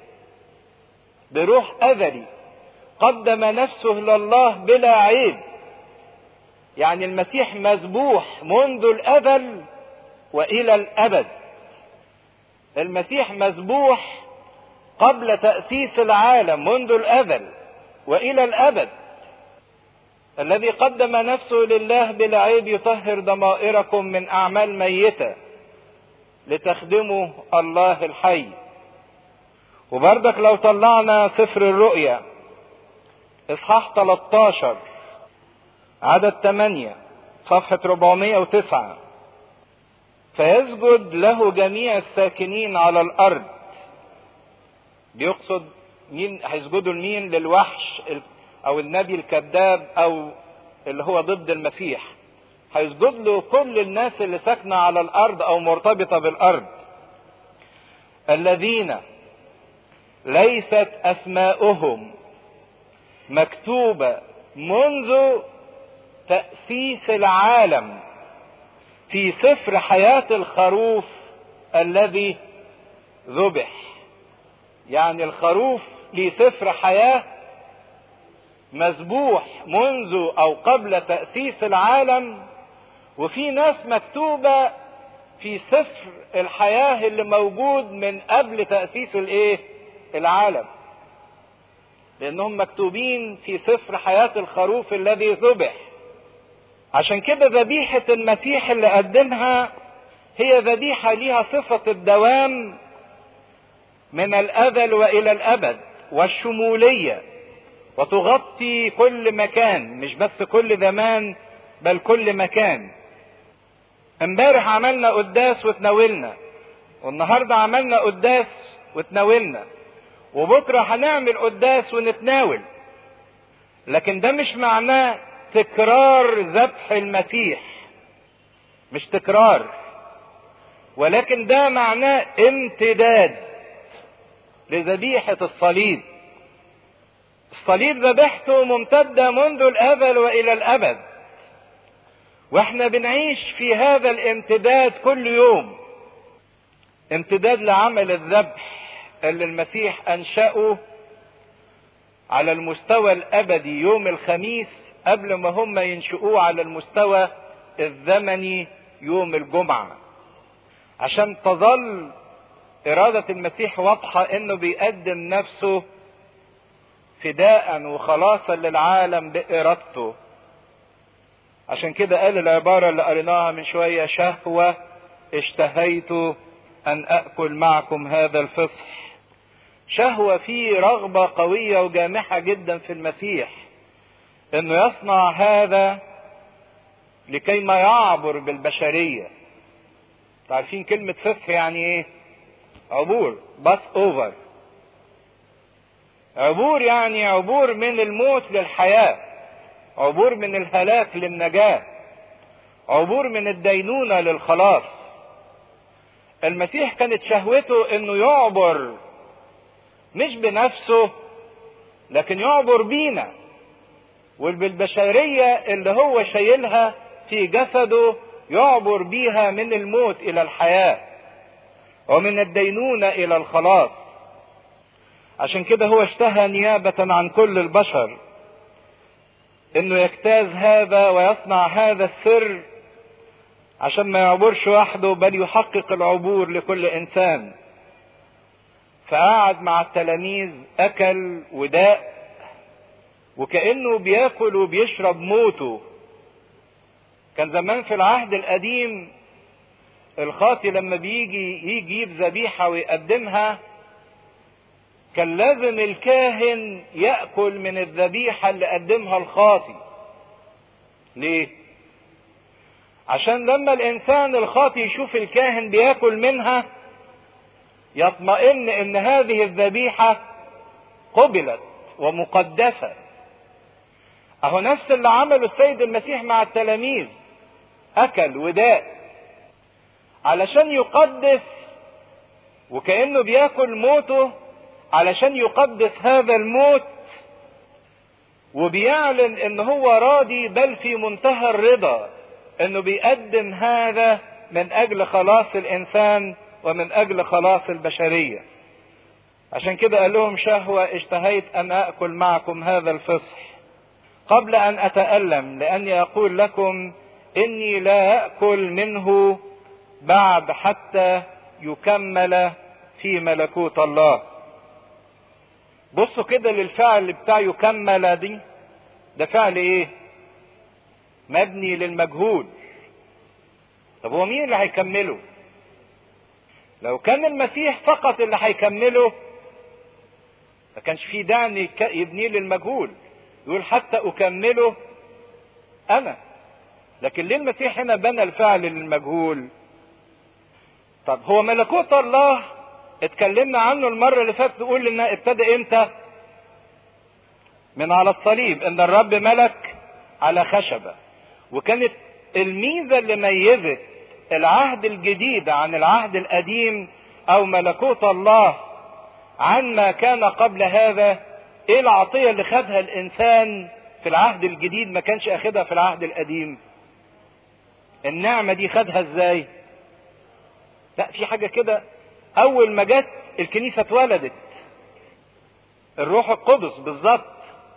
بروح أزلي قدم نفسه لله بلا عيب. يعني المسيح مذبوح منذ الأزل وإلى الأبد. المسيح مذبوح قبل تأسيس العالم منذ الأزل وإلى الأبد. الذي قدم نفسه لله بلا عيب يطهر ضمائركم من أعمال ميتة لتخدموا الله الحي. وبرضك لو طلعنا سفر الرؤيا إصحاح 13 عدد 8 صفحة 409: فيسجد له جميع الساكنين على الأرض. بيقصد مين هيسجدوا؟ لمين؟ للوحش أو النبي الكذاب أو اللي هو ضد المسيح. هيسجد له كل الناس اللي ساكنة على الأرض أو مرتبطة بالأرض، الذين ليست أسماؤهم مكتوبة منذ تأسيس العالم في سفر حياة الخروف الذي ذبح. يعني الخروف ليه سفر حياة مذبوح منذ او قبل تأسيس العالم، وفي ناس مكتوبة في سفر الحياة اللي موجود من قبل تأسيس العالم، لانهم مكتوبين في سفر حياة الخروف الذي ذبح. عشان كده ذبيحة المسيح اللي قدمها هي ذبيحة ليها صفة الدوام من الأزل وإلى الأبد والشمولية، وتغطي كل مكان، مش بس كل زمان بل كل مكان. امبارح عملنا قداس وتناولنا، والنهاردة عملنا قداس وتناولنا، وبكرة هنعمل قداس ونتناول. لكن ده مش معناه تكرار ذبح المسيح، مش تكرار، ولكن ده معناه امتداد لذبيحة الصليب. الصليب ذبيحته ممتدة منذ الأزل وإلى الأبد، واحنا بنعيش في هذا الامتداد كل يوم، امتداد لعمل الذبح اللي المسيح أنشأه على المستوى الأبدي يوم الخميس قبل ما هم ينشئوه على المستوى الزمني يوم الجمعة، عشان تظل إرادة المسيح واضحة إنه بيقدم نفسه فداء وخلاصا للعالم بإرادته. عشان كده قال العبارة اللي قريناها من شوية: شهوة اشتهيت أن أكل معكم هذا الفصح. شهوة فيه رغبة قوية وجامحة جدا في المسيح إنه يصنع هذا لكي ما يعبر بالبشرية. عارفين كلمة فصح يعني إيه؟ عبور، باس أوفر. عبور يعني عبور من الموت للحياة، عبور من الهلاك للنجاة، عبور من الدينونة للخلاص. المسيح كانت شهوته انه يعبر مش بنفسه، لكن يعبر بينا وبالبشرية اللي هو شايلها في جسده، يعبر بيها من الموت الى الحياة ومن الدينونة الى الخلاص. عشان كده هو اشتهى نيابة عن كل البشر انه يجتاز هذا ويصنع هذا السر، عشان ما يعبرش وحده بل يحقق العبور لكل انسان. فقعد مع التلاميذ، اكل وداء، وكأنه بياكل وبيشرب موته. كان زمان في العهد القديم الخاطي لما بيجي يجيب ذبيحة ويقدمها، كان لازم الكاهن يأكل من الذبيحة اللي قدمها الخاطي. ليه؟ عشان لما الإنسان الخاطي يشوف الكاهن بياكل منها يطمئن إن هذه الذبيحة قبلت ومقدسة. أهو نفس اللي عمله السيد المسيح مع التلاميذ، أكل وداء علشان يقدس، وكأنه بياكل موته علشان يقدس هذا الموت، وبيعلن ان هو راضي بل في منتهى الرضا انه بيقدم هذا من اجل خلاص الانسان ومن اجل خلاص البشرية. عشان كده قال لهم: شهوة اشتهيت ان اكل معكم هذا الفصح قبل ان اتألم، لاني اقول لكم اني لا اكل منه بعد حتى يكمل في ملكوت الله. بصوا كده للفعل بتاع يكمل دي، ده فعل ايه؟ مبني للمجهول. طب هو مين اللي هيكمله؟ لو كان المسيح فقط اللي هيكمله ما كانش فيه داعي يبنيه للمجهول، يقول حتى اكمله انا. لكن ليه المسيح هنا بنى الفعل للمجهول؟ طب هو ملكوت الله اتكلمنا عنه المرة اللي فاتت، نقول لنا ابتدى امتى؟ من على الصليب، ان الرب ملك على خشبة. وكانت الميزة اللي ميزت العهد الجديد عن العهد القديم او ملكوت الله عن ما كان قبل هذا، ايه العطية اللي خدها الانسان في العهد الجديد ما كانش اخدها في العهد القديم؟ النعمة دي خدها ازاي؟ لا، في حاجة كده. اول ما جت الكنيسة اتولدت الروح القدس بالظبط.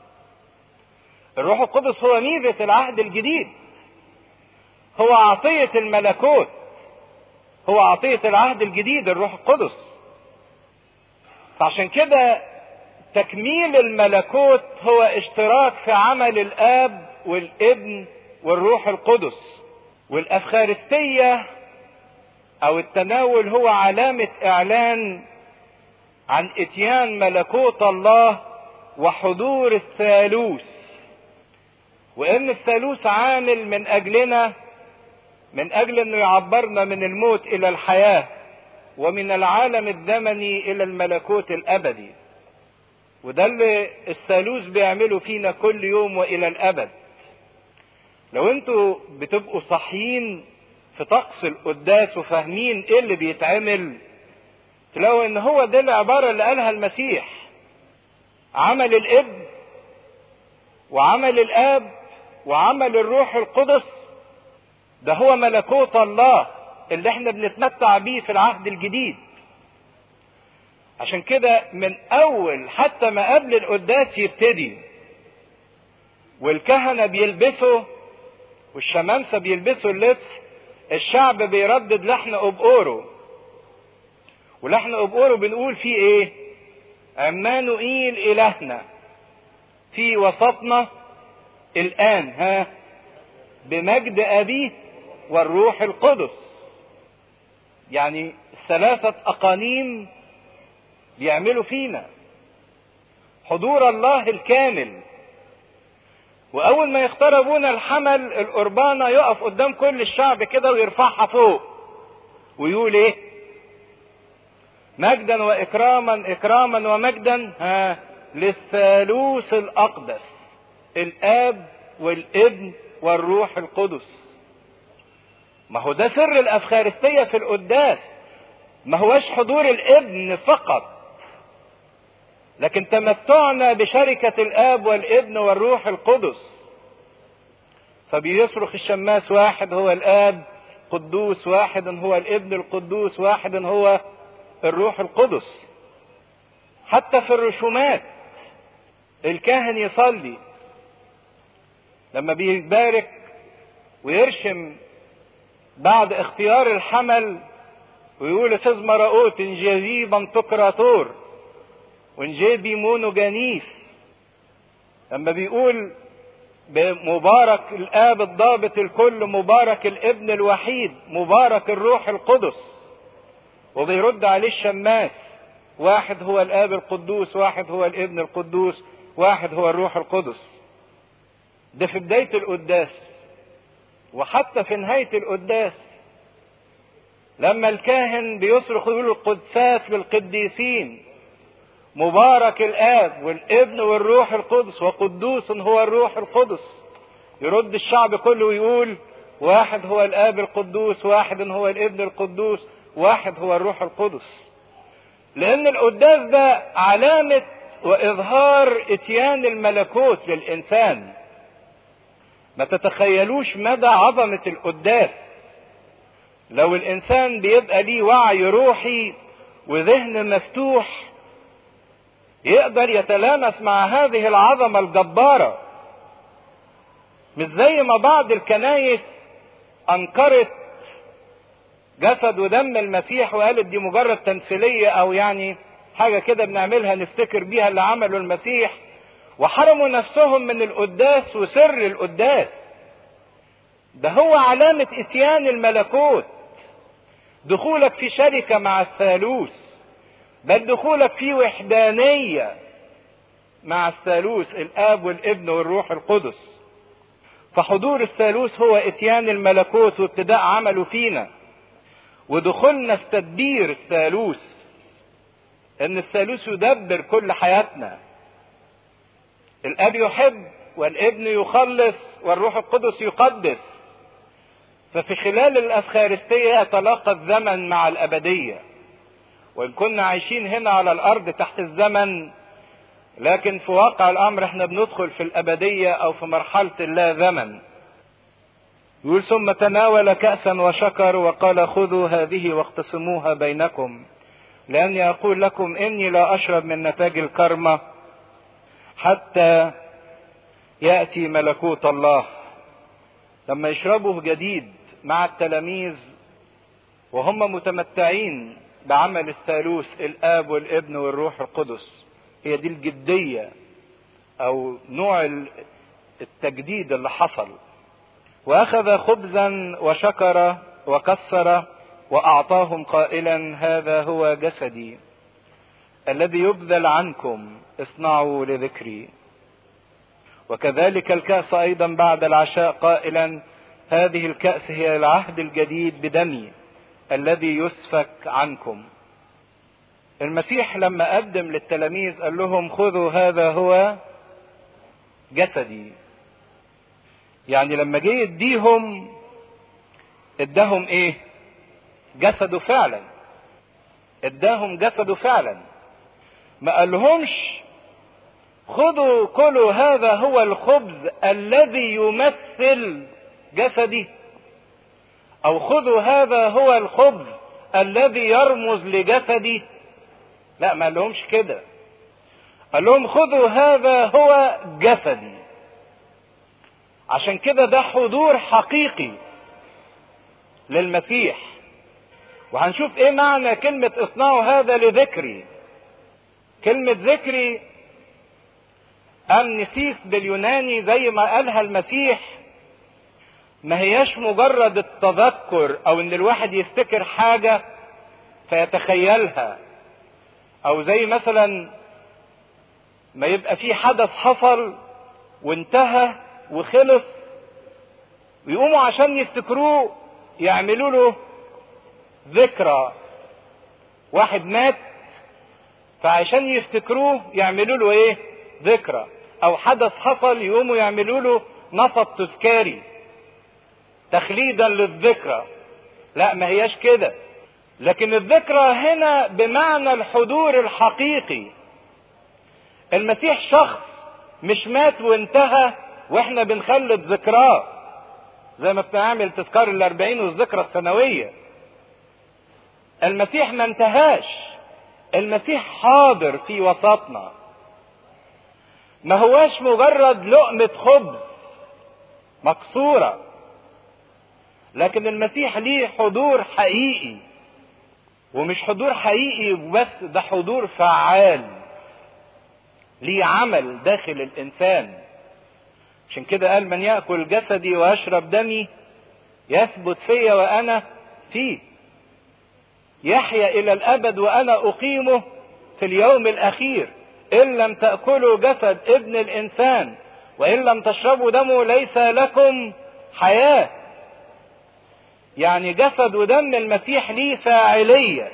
الروح القدس هو ميزة العهد الجديد، هو عطية الملكوت، هو عطية العهد الجديد الروح القدس. فعشان كده تكميل الملكوت هو اشتراك في عمل الآب والابن والروح القدس. والأفخارستية أو التناول هو علامة إعلان عن إتيان ملكوت الله وحضور الثالوث، وإن الثالوث عامل من أجلنا، من أجل أنه يعبرنا من الموت إلى الحياة ومن العالم الزمني إلى الملكوت الأبدي. وده اللي الثالوث بيعمله فينا كل يوم وإلى الأبد. لو انتوا بتبقوا صحيين في طقس القداس وفاهمين ايه اللي بيتعمل، تلاقوا ان هو ده العبارة اللي قالها المسيح: عمل الابن وعمل الاب وعمل الروح القدس، ده هو ملكوت الله اللي احنا بنتمتع بيه في العهد الجديد. عشان كده من اول حتى ما قبل القداس يبتدي والكهنة بيلبسوا والشمامسة بيلبسوا اللبس، الشعب بيردد لحن أبقوره. ولحن أبقوره بنقول فيه ايه؟ عمانوئيل إلهنا في وسطنا الآن بمجد أبيه والروح القدس. يعني الثلاثة أقانيم بيعملوا فينا حضور الله الكامل. واول ما يقتربون الحمل القربانة يقف قدام كل الشعب كده ويرفعها فوق ويقول ايه؟ مجدا واكراما، اكراما ومجدا للثالوث الاقدس، الاب والابن والروح القدس. ما هو ده سر الافخارستية في القداس، ما هوش حضور الابن فقط، لكن تمتعنا بشركة الآب والابن والروح القدس. فبيصرخ الشماس: واحد هو الآب قدوس، واحد هو الابن القدوس، واحد هو الروح القدس. حتى في الرسومات الكاهن يصلي لما بيبارك ويرشم بعد اختيار الحمل ويقول: فزم رؤوت جذيبا تكراتور ونجيبي مونو جانيس. لما بيقول مبارك الآب الضابط الكل، مبارك الابن الوحيد، مبارك الروح القدس، وبيرد عليه الشماس: واحد هو الآب القدوس، واحد هو الابن القدوس، واحد هو الروح القدس. ده في بداية القداس. وحتى في نهاية القداس لما الكاهن بيصرخ يقول: القدسات للقديسين، مبارك الآب والابن والروح القدس، وقدوس هو الروح القدس، يرد الشعب كله ويقول: واحد هو الآب القدوس، واحد هو الابن القدوس، واحد هو الروح القدس. لأن القداس ده علامة وإظهار إتيان الملكوت للإنسان. ما تتخيلوش مدى عظمة القداس. لو الإنسان بيبقى ليه وعي روحي وذهن مفتوح يقدر يتلامس مع هذه العظمة الجبارة. مش زي ما بعض الكنايس أنكرت جسد ودم المسيح وقالت دي مجرد تمثيلية أو يعني حاجة كده بنعملها نفتكر بيها اللي عمله المسيح، وحرموا نفسهم من القداس وسر القداس. ده هو علامة إتيان الملكوت، دخولك في شركة مع الثالوث، بل دخولك في وحدانية مع الثالوث الآب والابن والروح القدس. فحضور الثالوث هو إتيان الملكوت وابتداء عمله فينا، ودخولنا في تدبير الثالوث، ان الثالوث يدبر كل حياتنا. الاب يحب والابن يخلص والروح القدس يقدس. ففي خلال الافخارستية يتلاقى الزمن مع الابدية. وان كنا عايشين هنا على الارض تحت الزمن، لكن في واقع الامر احنا بندخل في الابدية او في مرحلة اللا زمن. يقول: ثم تناول كأسا وشكر وقال: خذوا هذه واقتسموها بينكم، لأني أقول لكم إني لا أشرب من نتاج الكرمة حتى يأتي ملكوت الله. لما يشربوا جديد مع التلاميذ وهم متمتعين بعمل الثالوث الآب والابن والروح القدس، هي دي الجدية أو نوع التجديد اللي حصل. وأخذ خبزا وشكر وكسر وأعطاهم قائلا هذا هو جسدي الذي يبذل عنكم، اصنعوا لذكري. وكذلك الكأس أيضا بعد العشاء قائلا هذه الكأس هي العهد الجديد بدمي الذي يسفك عنكم. المسيح لما قدم للتلاميذ قال لهم خذوا هذا هو جسدي. يعني لما جه يديهم اداهم ايه؟ جسده فعلا. اداهم جسده فعلا. ما قالهمش خذوا كلوا هذا هو الخبز الذي يمثل جسدي، او خذوا هذا هو الخبز الذي يرمز لجسدي. لا، ما قالهمش كده. قال لهم خذوا هذا هو جسدي. عشان كده ده حضور حقيقي للمسيح. وهنشوف ايه معنى كلمة اصنعوا هذا لذكري. كلمة ذكري امنسيس باليوناني زي ما قالها المسيح، ما هياش مجرد التذكر او ان الواحد يفتكر حاجة فيتخيلها، او زي مثلا ما يبقى في حدث حصل وانتهى وخلص ويقوموا عشان يفتكروه يعملوا له ذكرى. واحد مات فعشان يفتكروه يعملوا له ايه؟ ذكرى. او حدث حصل يقوموا يعملوا له نصب تذكاري تخليدا للذكرى. لا، ما هياش كده. لكن الذكرى هنا بمعنى الحضور الحقيقي. المسيح شخص مش مات وانتهى واحنا بنخلد ذكراه زي ما بنعمل تذكار 40 والذكرى السنوية. المسيح ما انتهاش. المسيح حاضر في وسطنا. ما هواش مجرد لقمة خبز مكسورة، لكن المسيح ليه حضور حقيقي. ومش حضور حقيقي بس، ده حضور فعال ليه عمل داخل الإنسان. عشان كده قال من يأكل جسدي ويشرب دمي يثبت فيا وأنا فيه، يحيا إلى الأبد وأنا أقيمه في اليوم الأخير. إن لم تأكلوا جسد ابن الإنسان وإن لم تشربوا دمه ليس لكم حياة. يعني جسد ودم المسيح ليه فاعلية.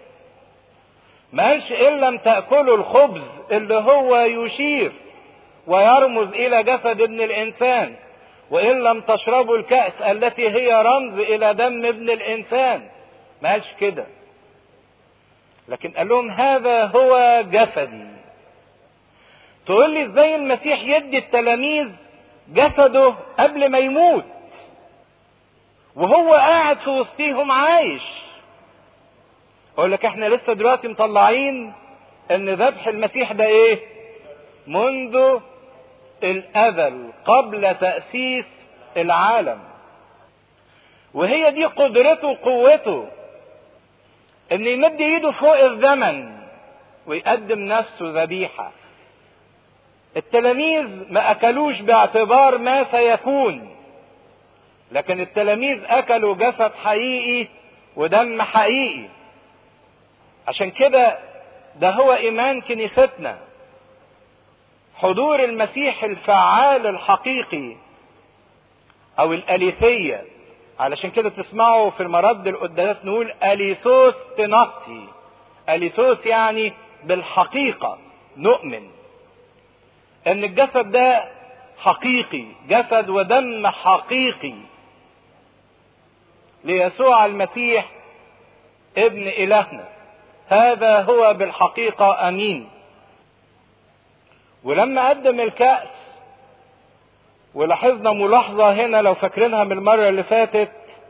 ما قالش إن لم تأكلوا الخبز اللي هو يشير ويرمز إلى جسد ابن الإنسان وإن لم تشربوا الكأس التي هي رمز إلى دم ابن الإنسان. ما قالش كده، لكن قال لهم هذا هو جسدي. تقول لي ازاي المسيح يدي التلاميذ جسده قبل ما يموت وهو قاعد في وسطيهم عايش؟ اقول لك احنا لسه دلوقتي مطلعين ان ذبح المسيح ده ايه؟ منذ الازل قبل تأسيس العالم. وهي دي قدرته وقوته، ان يمد ايده فوق الزمن ويقدم نفسه ذبيحة. التلاميذ ما اكلوش باعتبار ما سيكون، لكن التلاميذ اكلوا جسد حقيقي ودم حقيقي. عشان كده ده هو ايمان كنيستنا، حضور المسيح الفعال الحقيقي او الاليثية. علشان كده تسمعوا في المرد القداس نقول اليثوس تنقي. اليثوس يعني بالحقيقة نؤمن ان الجسد ده حقيقي، جسد ودم حقيقي ليسوع المسيح ابن الهنا. هذا هو بالحقيقة امين. ولما قدم الكأس، ولاحظنا ملاحظة هنا لو فاكرينها من المرة اللي فاتت،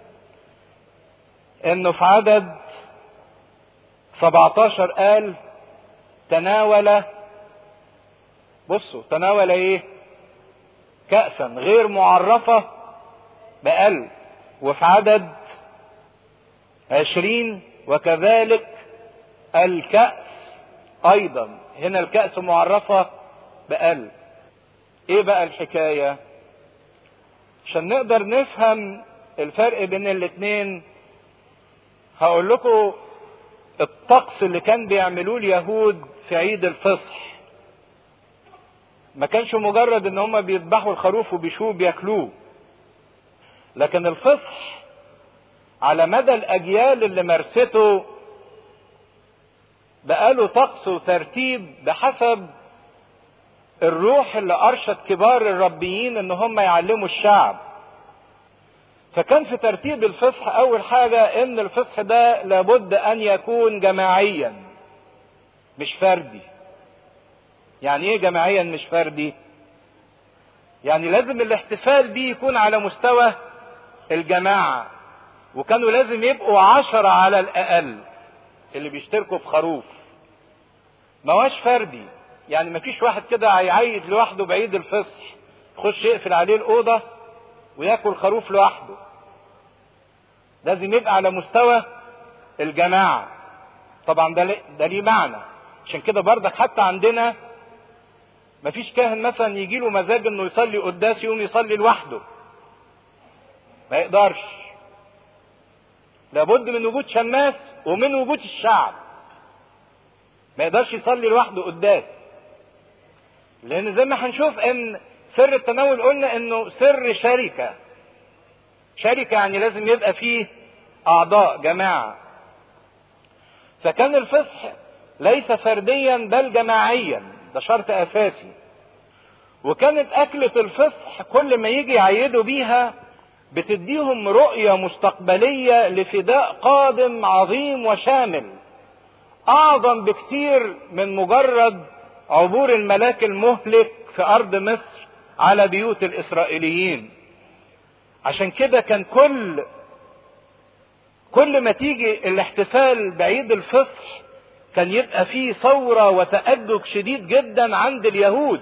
انه في عدد 17 قال تناول بصوا تناول ايه؟ كأسا غير معرفة ب1000، وفي عدد 20 وكذلك الكأس ايضا. هنا الكأس معرفة ب1000. ايه بقى الحكاية؟ عشان نقدر نفهم الفرق بين الاتنين هقول لكم الطقس اللي كان بيعملوه اليهود في عيد الفصح. ما كانش مجرد ان هم بيذبحوا الخروف وبيشوه بياكلوه، لكن الفصح على مدى الاجيال اللي مارسته بقاله طقس وترتيب بحسب الروح اللي ارشد كبار الربيين ان هم يعلموا الشعب. فكان في ترتيب الفصح اول حاجة ان الفصح ده لابد ان يكون جماعيا مش فردي. يعني ايه جماعيا مش فردي؟ يعني لازم الاحتفال بيه يكون على مستوى الجماعة، وكانوا لازم يبقوا 10 على الاقل اللي بيشتركوا في خروف. ما هوش فردي، يعني ما فيش واحد كده هيعيد لوحده بعيد الفصح يخش يقفل عليه الأوضة وياكل خروف لوحده. لازم يبقى على مستوى الجماعة. طبعا ده ليه معنى. عشان كده برضك حتى عندنا مفيش كاهن مثلا يجي له مزاج انه يصلي قداس يقوم يصلي لوحده، ما يقدرش. لابد من وجود شماس ومن وجود الشعب. ما يقدرش يصلي لوحده قداس، لان زي ما هنشوف ان سر التناول قلنا انه سر شركة يعني لازم يبقى فيه اعضاء جماعة. فكان الفصح ليس فرديا بل جماعيا، ده شرط اساسي. وكانت اكلة الفصح كل ما يجي يعيدوا بيها بتديهم رؤية مستقبلية لفداء قادم عظيم وشامل، اعظم بكتير من مجرد عبور الملاك المهلك في ارض مصر على بيوت الاسرائيليين. عشان كده كان كل ما تيجي الاحتفال بعيد الفصح كان يبقى فيه ثورة وتأجج شديد جدا عند اليهود،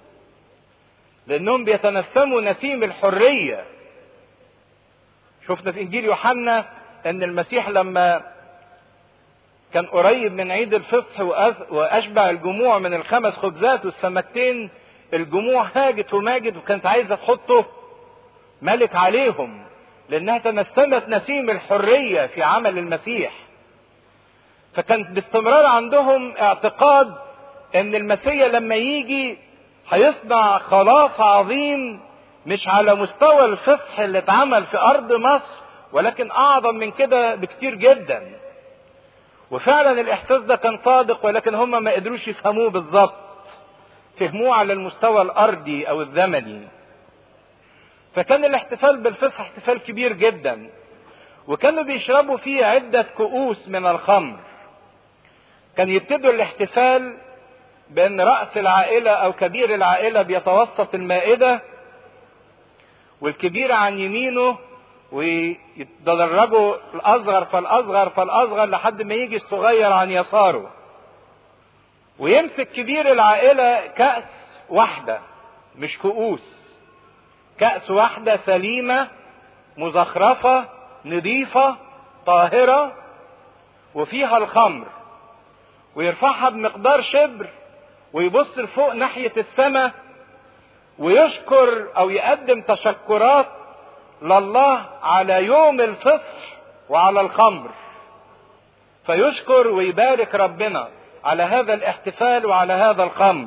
لانهم بيتنسموا نسيم الحرية. شفنا في انجيل يوحنا ان المسيح لما كان قريب من عيد الفصح واشبع الجموع من ال5 خبزات والسمكتين، الجموع هاجت وماجت وكانت عايزة تحطه ملك عليهم، لانها تنسمت نسيم الحرية في عمل المسيح. فكان باستمرار عندهم اعتقاد ان المسيح لما يجي هيصنع خلاص عظيم، مش على مستوى الفصح اللي اتعمل في ارض مصر، ولكن اعظم من كده بكتير جدا. وفعلا الاحساس ده كان صادق، ولكن هم ما قدروش يفهموه بالظبط، فهموه على المستوى الارضي او الزمني. فكان الاحتفال بالفصح احتفال كبير جدا، وكانوا بيشربوا فيه عدة كؤوس من الخمر. كان يبتدوا الاحتفال بان رأس العائلة او كبير العائلة بيتوسط المائدة، والكبير عن يمينه، ويتدرجوا الاصغر فالاصغر فالاصغر لحد ما يجي الصغير عن يساره. ويمسك كبير العائلة كأس واحدة مش كؤوس، كأس واحدة سليمة مزخرفة نظيفة طاهرة وفيها الخمر، ويرفعها بمقدار شبر ويبص لفوق ناحية السماء ويشكر او يقدم تشكرات لله على يوم الفصح وعلى الخمر. فيشكر ويبارك ربنا على هذا الاحتفال وعلى هذا الخمر،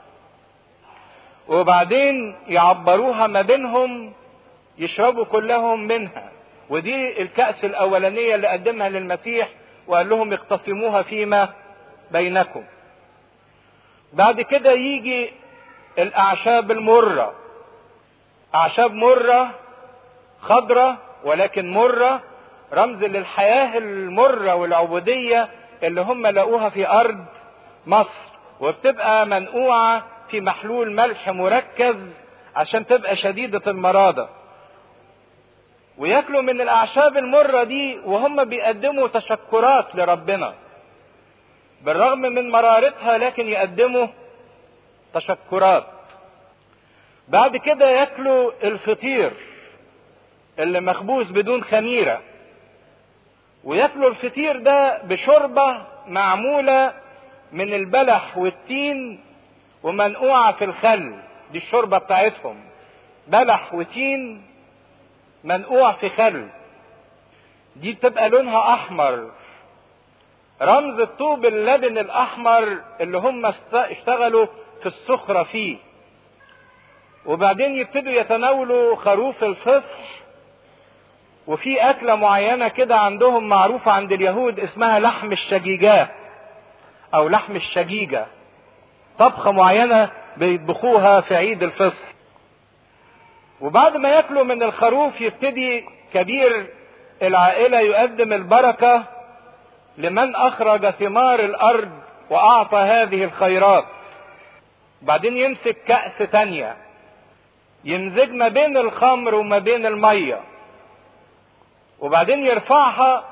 وبعدين يعبروها ما بينهم يشربوا كلهم منها. ودي الكأس الأولانية اللي قدمها للمسيح وقال لهم اقتسموها فيما بينكم. بعد كده يجي الأعشاب المرة، أعشاب مرة خضرة ولكن مرة، رمز للحياة المرة والعبودية اللي هم لقوها في أرض مصر، وبتبقى منقوعة في محلول ملح مركز عشان تبقى شديدة المرارة. وياكلوا من الأعشاب المرة دي وهم بيقدموا تشكرات لربنا بالرغم من مرارتها، لكن يقدموا تشكرات. بعد كده ياكلوا الفطير اللي مخبوز بدون خميرة، وياكلوا الفطير ده بشوربة معمولة من البلح والتين ومنقوعة في الخل. دي الشوربة بتاعتهم، بلح وتين منقوع في خل. دي بتبقى لونها احمر، رمز الطوب اللبن الاحمر اللي هم اشتغلوا في الصخرة فيه. وبعدين يبتدوا يتناولوا خروف الفصح. وفي اكلة معينة كده عندهم معروفة عند اليهود اسمها لحم الشجيجاه او لحم الشجيجة، طبخة معينة بيطبخوها في عيد الفصح. وبعد ما ياكلوا من الخروف يبتدي كبير العائلة يقدم البركة لمن اخرج ثمار الارض واعطى هذه الخيرات. بعدين يمسك كأس تانية يمزج ما بين الخمر وما بين المية، وبعدين يرفعها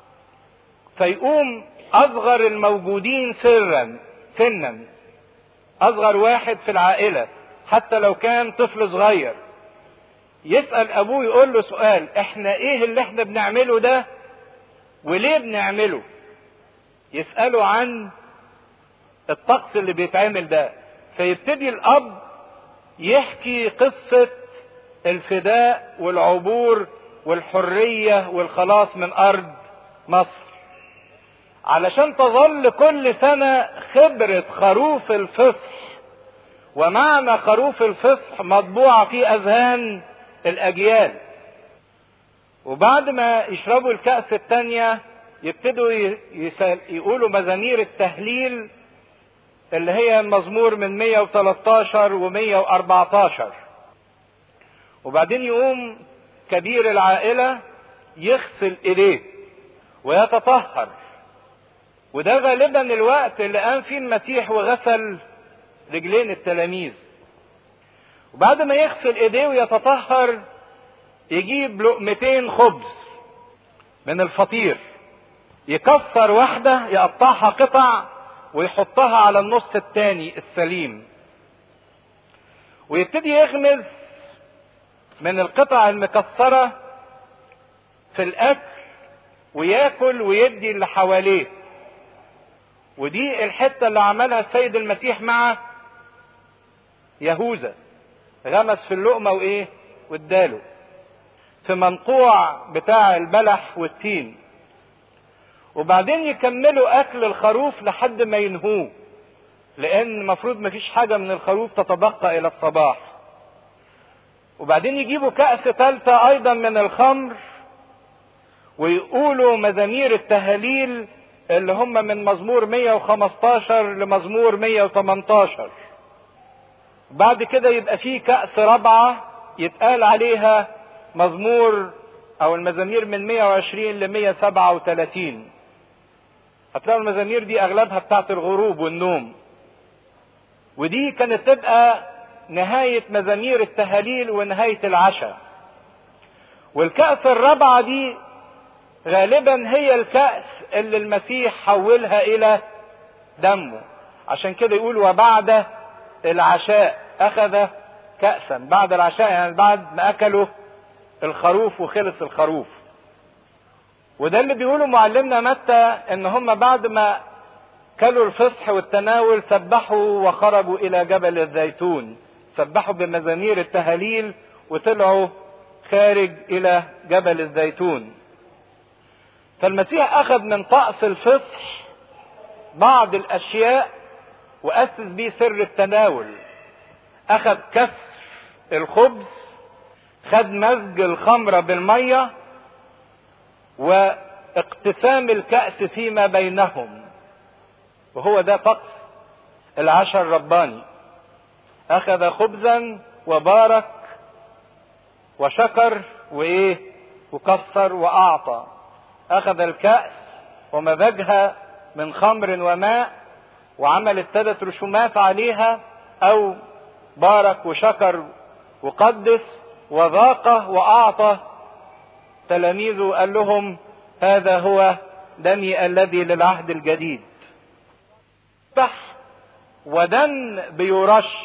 فيقوم اصغر الموجودين سنا، اصغر واحد في العائلة حتى لو كان طفل صغير، يسأل ابوه يقول له سؤال: احنا ايه اللي احنا بنعمله ده وليه بنعمله؟ يسأله عن الطقس اللي بيتعمل ده. فيبتدي الاب يحكي قصة الفداء والعبور والحرية والخلاص من ارض مصر، علشان تظل كل سنة خبرة خروف الفصح ومعنى خروف الفصح مطبوعة في اذهان الاجيال. وبعد ما يشربوا الكأس التانية يبتدوا يقولوا مزامير التهليل اللي هي المزمور من 113 و 114. وبعدين يقوم كبير العائلة يغسل ايديه ويتطهر، وده غالبا الوقت اللي قام فيه المسيح وغسل رجلين التلاميذ. وبعد ما يغسل ايديه ويتطهر يجيب لقمتين خبز من الفطير، يكسر واحدة يقطعها قطع ويحطها على النص التاني السليم، ويبتدي يغمز من القطع المكسرة في الاكل وياكل ويدي اللي حواليه. ودي الحتة اللي عملها السيد المسيح مع يهوذا، غمس في اللقمة وايه واداله في منقوع بتاع البلح والتين. وبعدين يكملوا اكل الخروف لحد ما ينهوه، لان المفروض مفيش حاجة من الخروف تتبقى الى الصباح. وبعدين يجيبوا كأس ثالثة ايضا من الخمر ويقولوا مزامير التهاليل اللي هم من مزمور 115 لمزمور 118. بعد كده يبقى فيه كأس رابعة يتقال عليها مزمور او المزامير من 120 ل 137. هتلاقوا المزامير دي اغلبها بتاعت الغروب والنوم، ودي كانت تبقى نهاية مزامير التهاليل ونهاية العشاء. والكأس الرابعة دي غالبا هي الكأس اللي المسيح حولها الى دمه، عشان كده يقول وبعد العشاء اخذ كأسا. بعد العشاء يعني بعد ما اكلوا الخروف وخلص الخروف. وده اللي بيقوله معلمنا متى ان هم بعد ما كلوا الفصح والتناول سبحوا وخرجوا الى جبل الزيتون، سبحوا بمزامير التهاليل وطلعوا خارج الى جبل الزيتون. فالمسيح اخذ من طقس الفصح بعض الاشياء واسس بيه سر التناول. اخذ كسر الخبز، خد مزج الخمرة بالمية، واقتسام الكأس فيما بينهم، وهو ده طقس العشاء الرباني. اخذ خبزا وبارك وشكر وايه وكسر واعطى. اخذ الكأس ومزجها من خمر وماء وعمل 3 رشومات عليها، او بارك وشكر وقدس وذاقه واعطى تلاميذه، قال لهم هذا هو دمي الذي للعهد الجديد. ودم بيرش.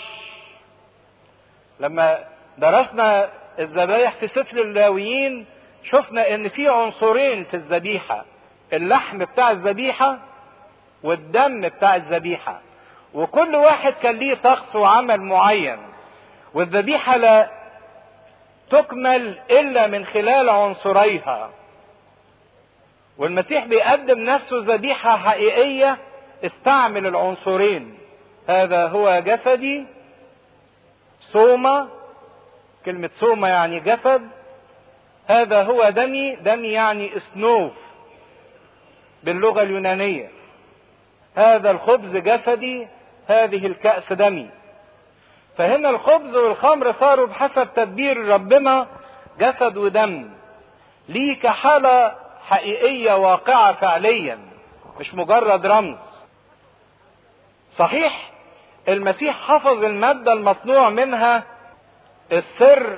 لما درسنا الذبايح في سفر اللاويين شفنا ان في عنصرين في الذبيحة، اللحم بتاع الذبيحة والدم بتاع الذبيحة، وكل واحد كان ليه طقس وعمل معين، والذبيحة لا تكمل الا من خلال عنصريها. والمسيح بيقدم نفسه ذبيحة حقيقية استعمل العنصرين. هذا هو جسدي سوما، كلمة سوما يعني جسد. هذا هو دمي، دمي يعني اسنوف باللغة اليونانية. هذا الخبز جسدي، هذه الكأس دمي. فهنا الخبز والخمر صاروا بحسب تدبير ربنا جسد ودم، ليه كحالة حقيقية واقعة فعليا، مش مجرد رمز. صحيح المسيح حفظ المادة المصنوع منها السر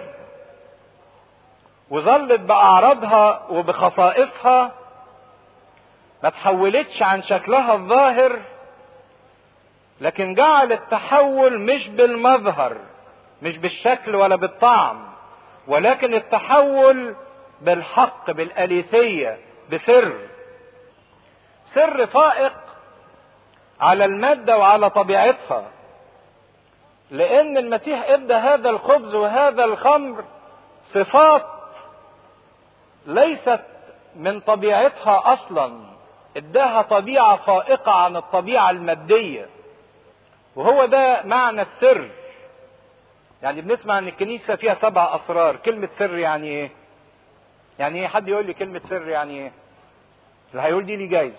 وظلت بأعراضها وبخصائصها، ما تحولتش عن شكلها الظاهر، لكن جعل التحول مش بالمظهر، مش بالشكل ولا بالطعم، ولكن التحول بالحق، بالأليثية، بسر، سر فائق على المادة وعلى طبيعتها. لأن المسيح ادى هذا الخبز وهذا الخمر صفات ليست من طبيعتها أصلا، اداها طبيعة فائقة عن الطبيعة المادية، وهو ده معنى السر. يعني بنسمع ان الكنيسة فيها 7 أسرار. كلمة سر يعني ايه؟ يعني ايه؟ حد يقول لي كلمة سر يعني ايه؟ اللي هيقول دي لي جايزة.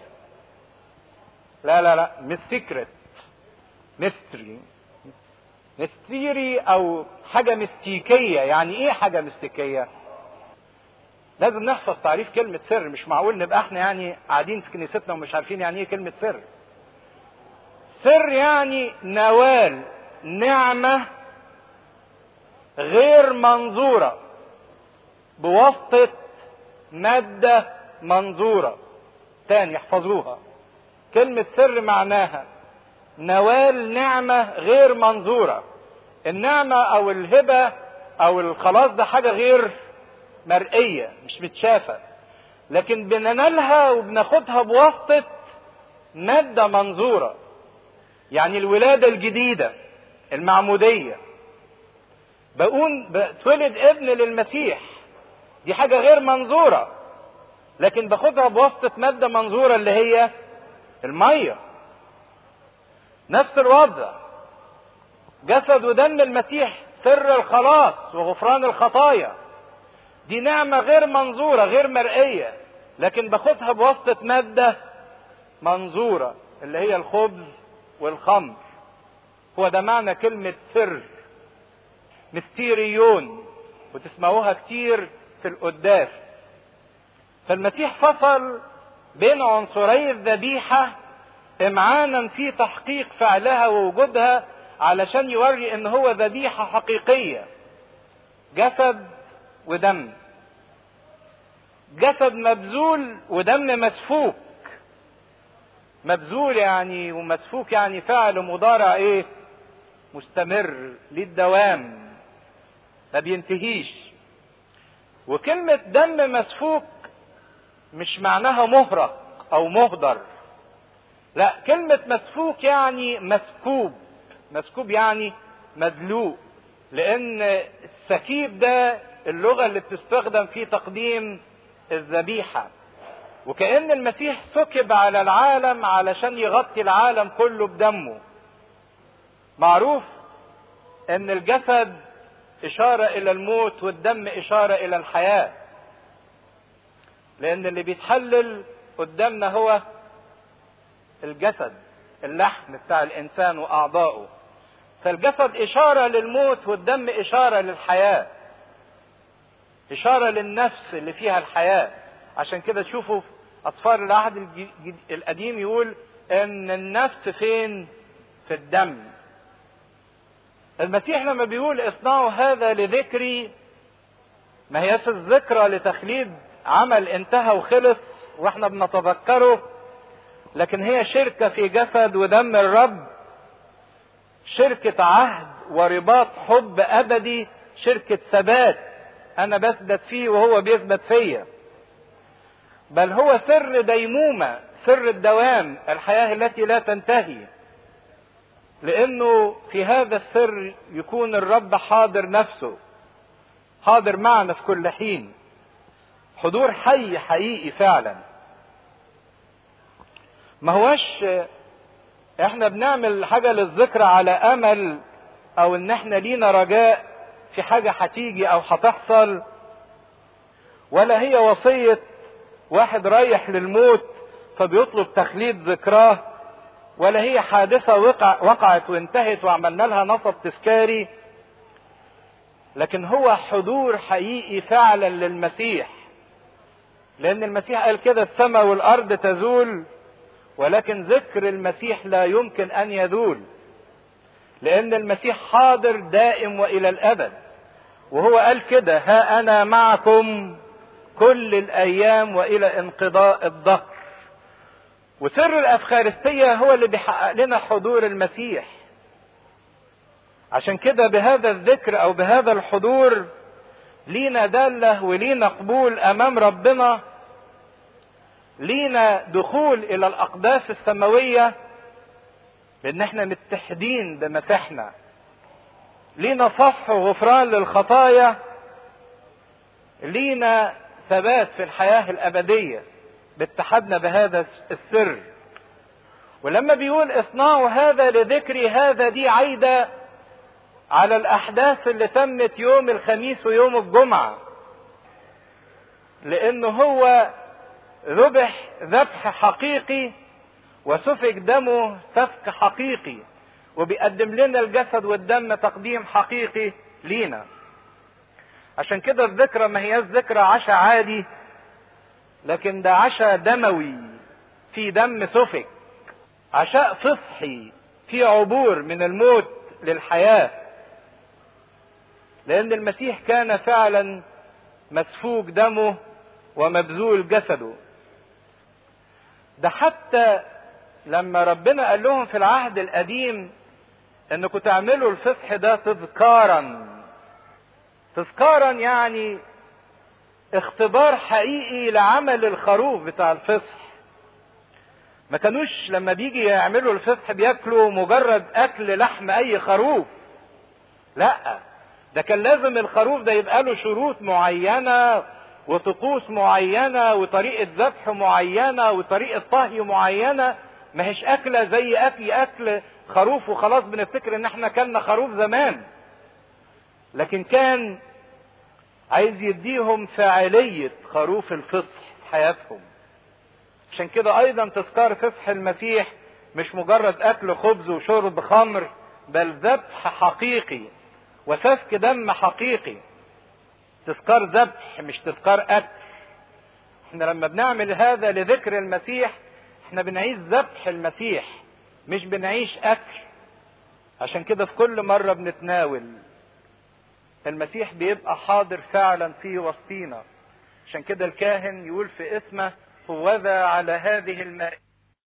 لا مش سيكريت، ميستري، ميستيري او حاجة مستيكية. يعني ايه حاجة مستيكية؟ لازم نحفظ تعريف كلمة سر. مش معقول نبقى احنا يعني قاعدين في كنيستنا ومش عارفين يعني ايه كلمة سر. سر يعني نوال نعمة غير منظورة بواسطة مادة منظورة. تاني احفظوها، كلمة سر معناها نوال نعمة غير منظورة. النعمة او الهبة او الخلاص ده حاجة غير مرئية، مش متشافة، لكن بننالها وبناخدها بواسطة مادة منظورة. يعني الولادة الجديدة، المعمودية، بتولد ابن للمسيح، دي حاجة غير منظورة، لكن باخدها بواسطة مادة منظورة اللي هي المية. نفس الوضع جسد ودم المسيح، سر الخلاص وغفران الخطايا، دي نعمة غير منظورة غير مرئية، لكن باخدها بواسطة مادة منظورة اللي هي الخبز والخمر. هو ده معنى كلمة سر، مستيريون، وتسمعوها كتير في القداس. فالمسيح فصل بين عنصري الذبيحة امعانا في تحقيق فعلها ووجودها، علشان يوري ان هو ذبيحة حقيقية، جسد ودم، جسد مبذول ودم مسفوك. مبذول يعني ومسفوك يعني فعل مضارع ايه؟ مستمر للدوام، ما بينتهيش. وكلمة دم مسفوك مش معناها مهرق او مهدر، لا، كلمة مسفوك يعني مسكوب. مسكوب يعني مدلوق، لان السكيب ده اللغة اللي بتستخدم في تقديم الذبيحة. وكأن المسيح سكب على العالم علشان يغطي العالم كله بدمه. معروف ان الجسد اشارة الى الموت والدم اشارة الى الحياة، لان اللي بيتحلل قدامنا هو الجسد، اللحم بتاع الانسان واعضائه. فالجسد اشارة للموت والدم اشارة للحياة، اشارة للنفس اللي فيها الحياة. عشان كده تشوفوا في اطفال العهد القديم يقول ان النفس فين؟ في الدم. المسيح لما بيقول اصنعوا هذا لذكري، ما هياش الذكرى لتخليد عمل انتهى وخلص واحنا بنتذكره، لكن هي شركة في جسد ودم الرب، شركة عهد ورباط حب أبدي، شركة ثبات أنا بثبت فيه وهو بيثبت فيا، بل هو سر ديمومة، سر الدوام، الحياة التي لا تنتهي. لأنه في هذا السر يكون الرب حاضر نفسه، حاضر معنا في كل حين، حضور حي حقيقي فعلا. ما هوش احنا بنعمل حاجة للذكرى على امل او ان احنا لينا رجاء في حاجة هتيجي او هتحصل، ولا هي وصية واحد رايح للموت فبيطلب تخليد ذكراه، ولا هي حادثة وقعت وانتهت وعملنا لها نصب تذكاري، لكن هو حضور حقيقي فعلا للمسيح. لان المسيح قال كده السماء والارض تزول ولكن ذكر المسيح لا يمكن ان يزول، لان المسيح حاضر دائم والى الابد. وهو قال كده ها انا معكم كل الايام والى انقضاء الدهر. وسر الافخارستية هو اللي بيحقق لنا حضور المسيح. عشان كده بهذا الذكر او بهذا الحضور لينا دالة ولينا قبول امام ربنا، لينا دخول الى الاقداس السماوية لان احنا متحدين بمسيحنا، لينا صفح وغفران للخطايا، لينا ثبات في الحياة الابدية باتحادنا بهذا السر. ولما بيقول اصنعوا هذا لذكري، هذا دي عايدة على الاحداث اللي تمت يوم الخميس ويوم الجمعة، لانه هو ذبح ذبح حقيقي وسفك دمه سفك حقيقي، وبيقدم لنا الجسد والدم تقديم حقيقي لينا. عشان كده الذكرى ما هي ذكرى عشاء عادي، لكن ده عشاء دموي في دم سفك، عشاء فصحي في عبور من الموت للحياة، لأن المسيح كان فعلا مسفوك دمه ومبذول جسده. ده حتى لما ربنا قال لهم في العهد القديم انكم تعملوا الفصح ده تذكارا، تذكارا يعني اختبار حقيقي لعمل الخروف بتاع الفصح. ما كانوش لما بيجي يعملوا الفصح بياكلوا مجرد اكل لحم اي خروف، لا، ده كان لازم الخروف ده يبقى له شروط معينة وطقوس معينة وطريقة ذبح معينة وطريقة طهي معينة. ما هيش اكلة زي اكل خروف وخلاص بنفتكر ان احنا كلنا خروف زمان، لكن كان عايز يديهم فاعلية خروف الفصح في حياتهم. عشان كده ايضا تذكار فصح المسيح مش مجرد اكل خبز وشرب خمر، بل ذبح حقيقي وسفك دم حقيقي. تذكار ذبح مش تذكار اكل. احنا لما بنعمل هذا لذكر المسيح احنا بنعيش ذبح المسيح مش بنعيش اكل. عشان كده في كل مرة بنتناول المسيح بيبقى حاضر فعلا في وسطينا. عشان كده الكاهن يقول في اسمه هوذا على هذه المائدة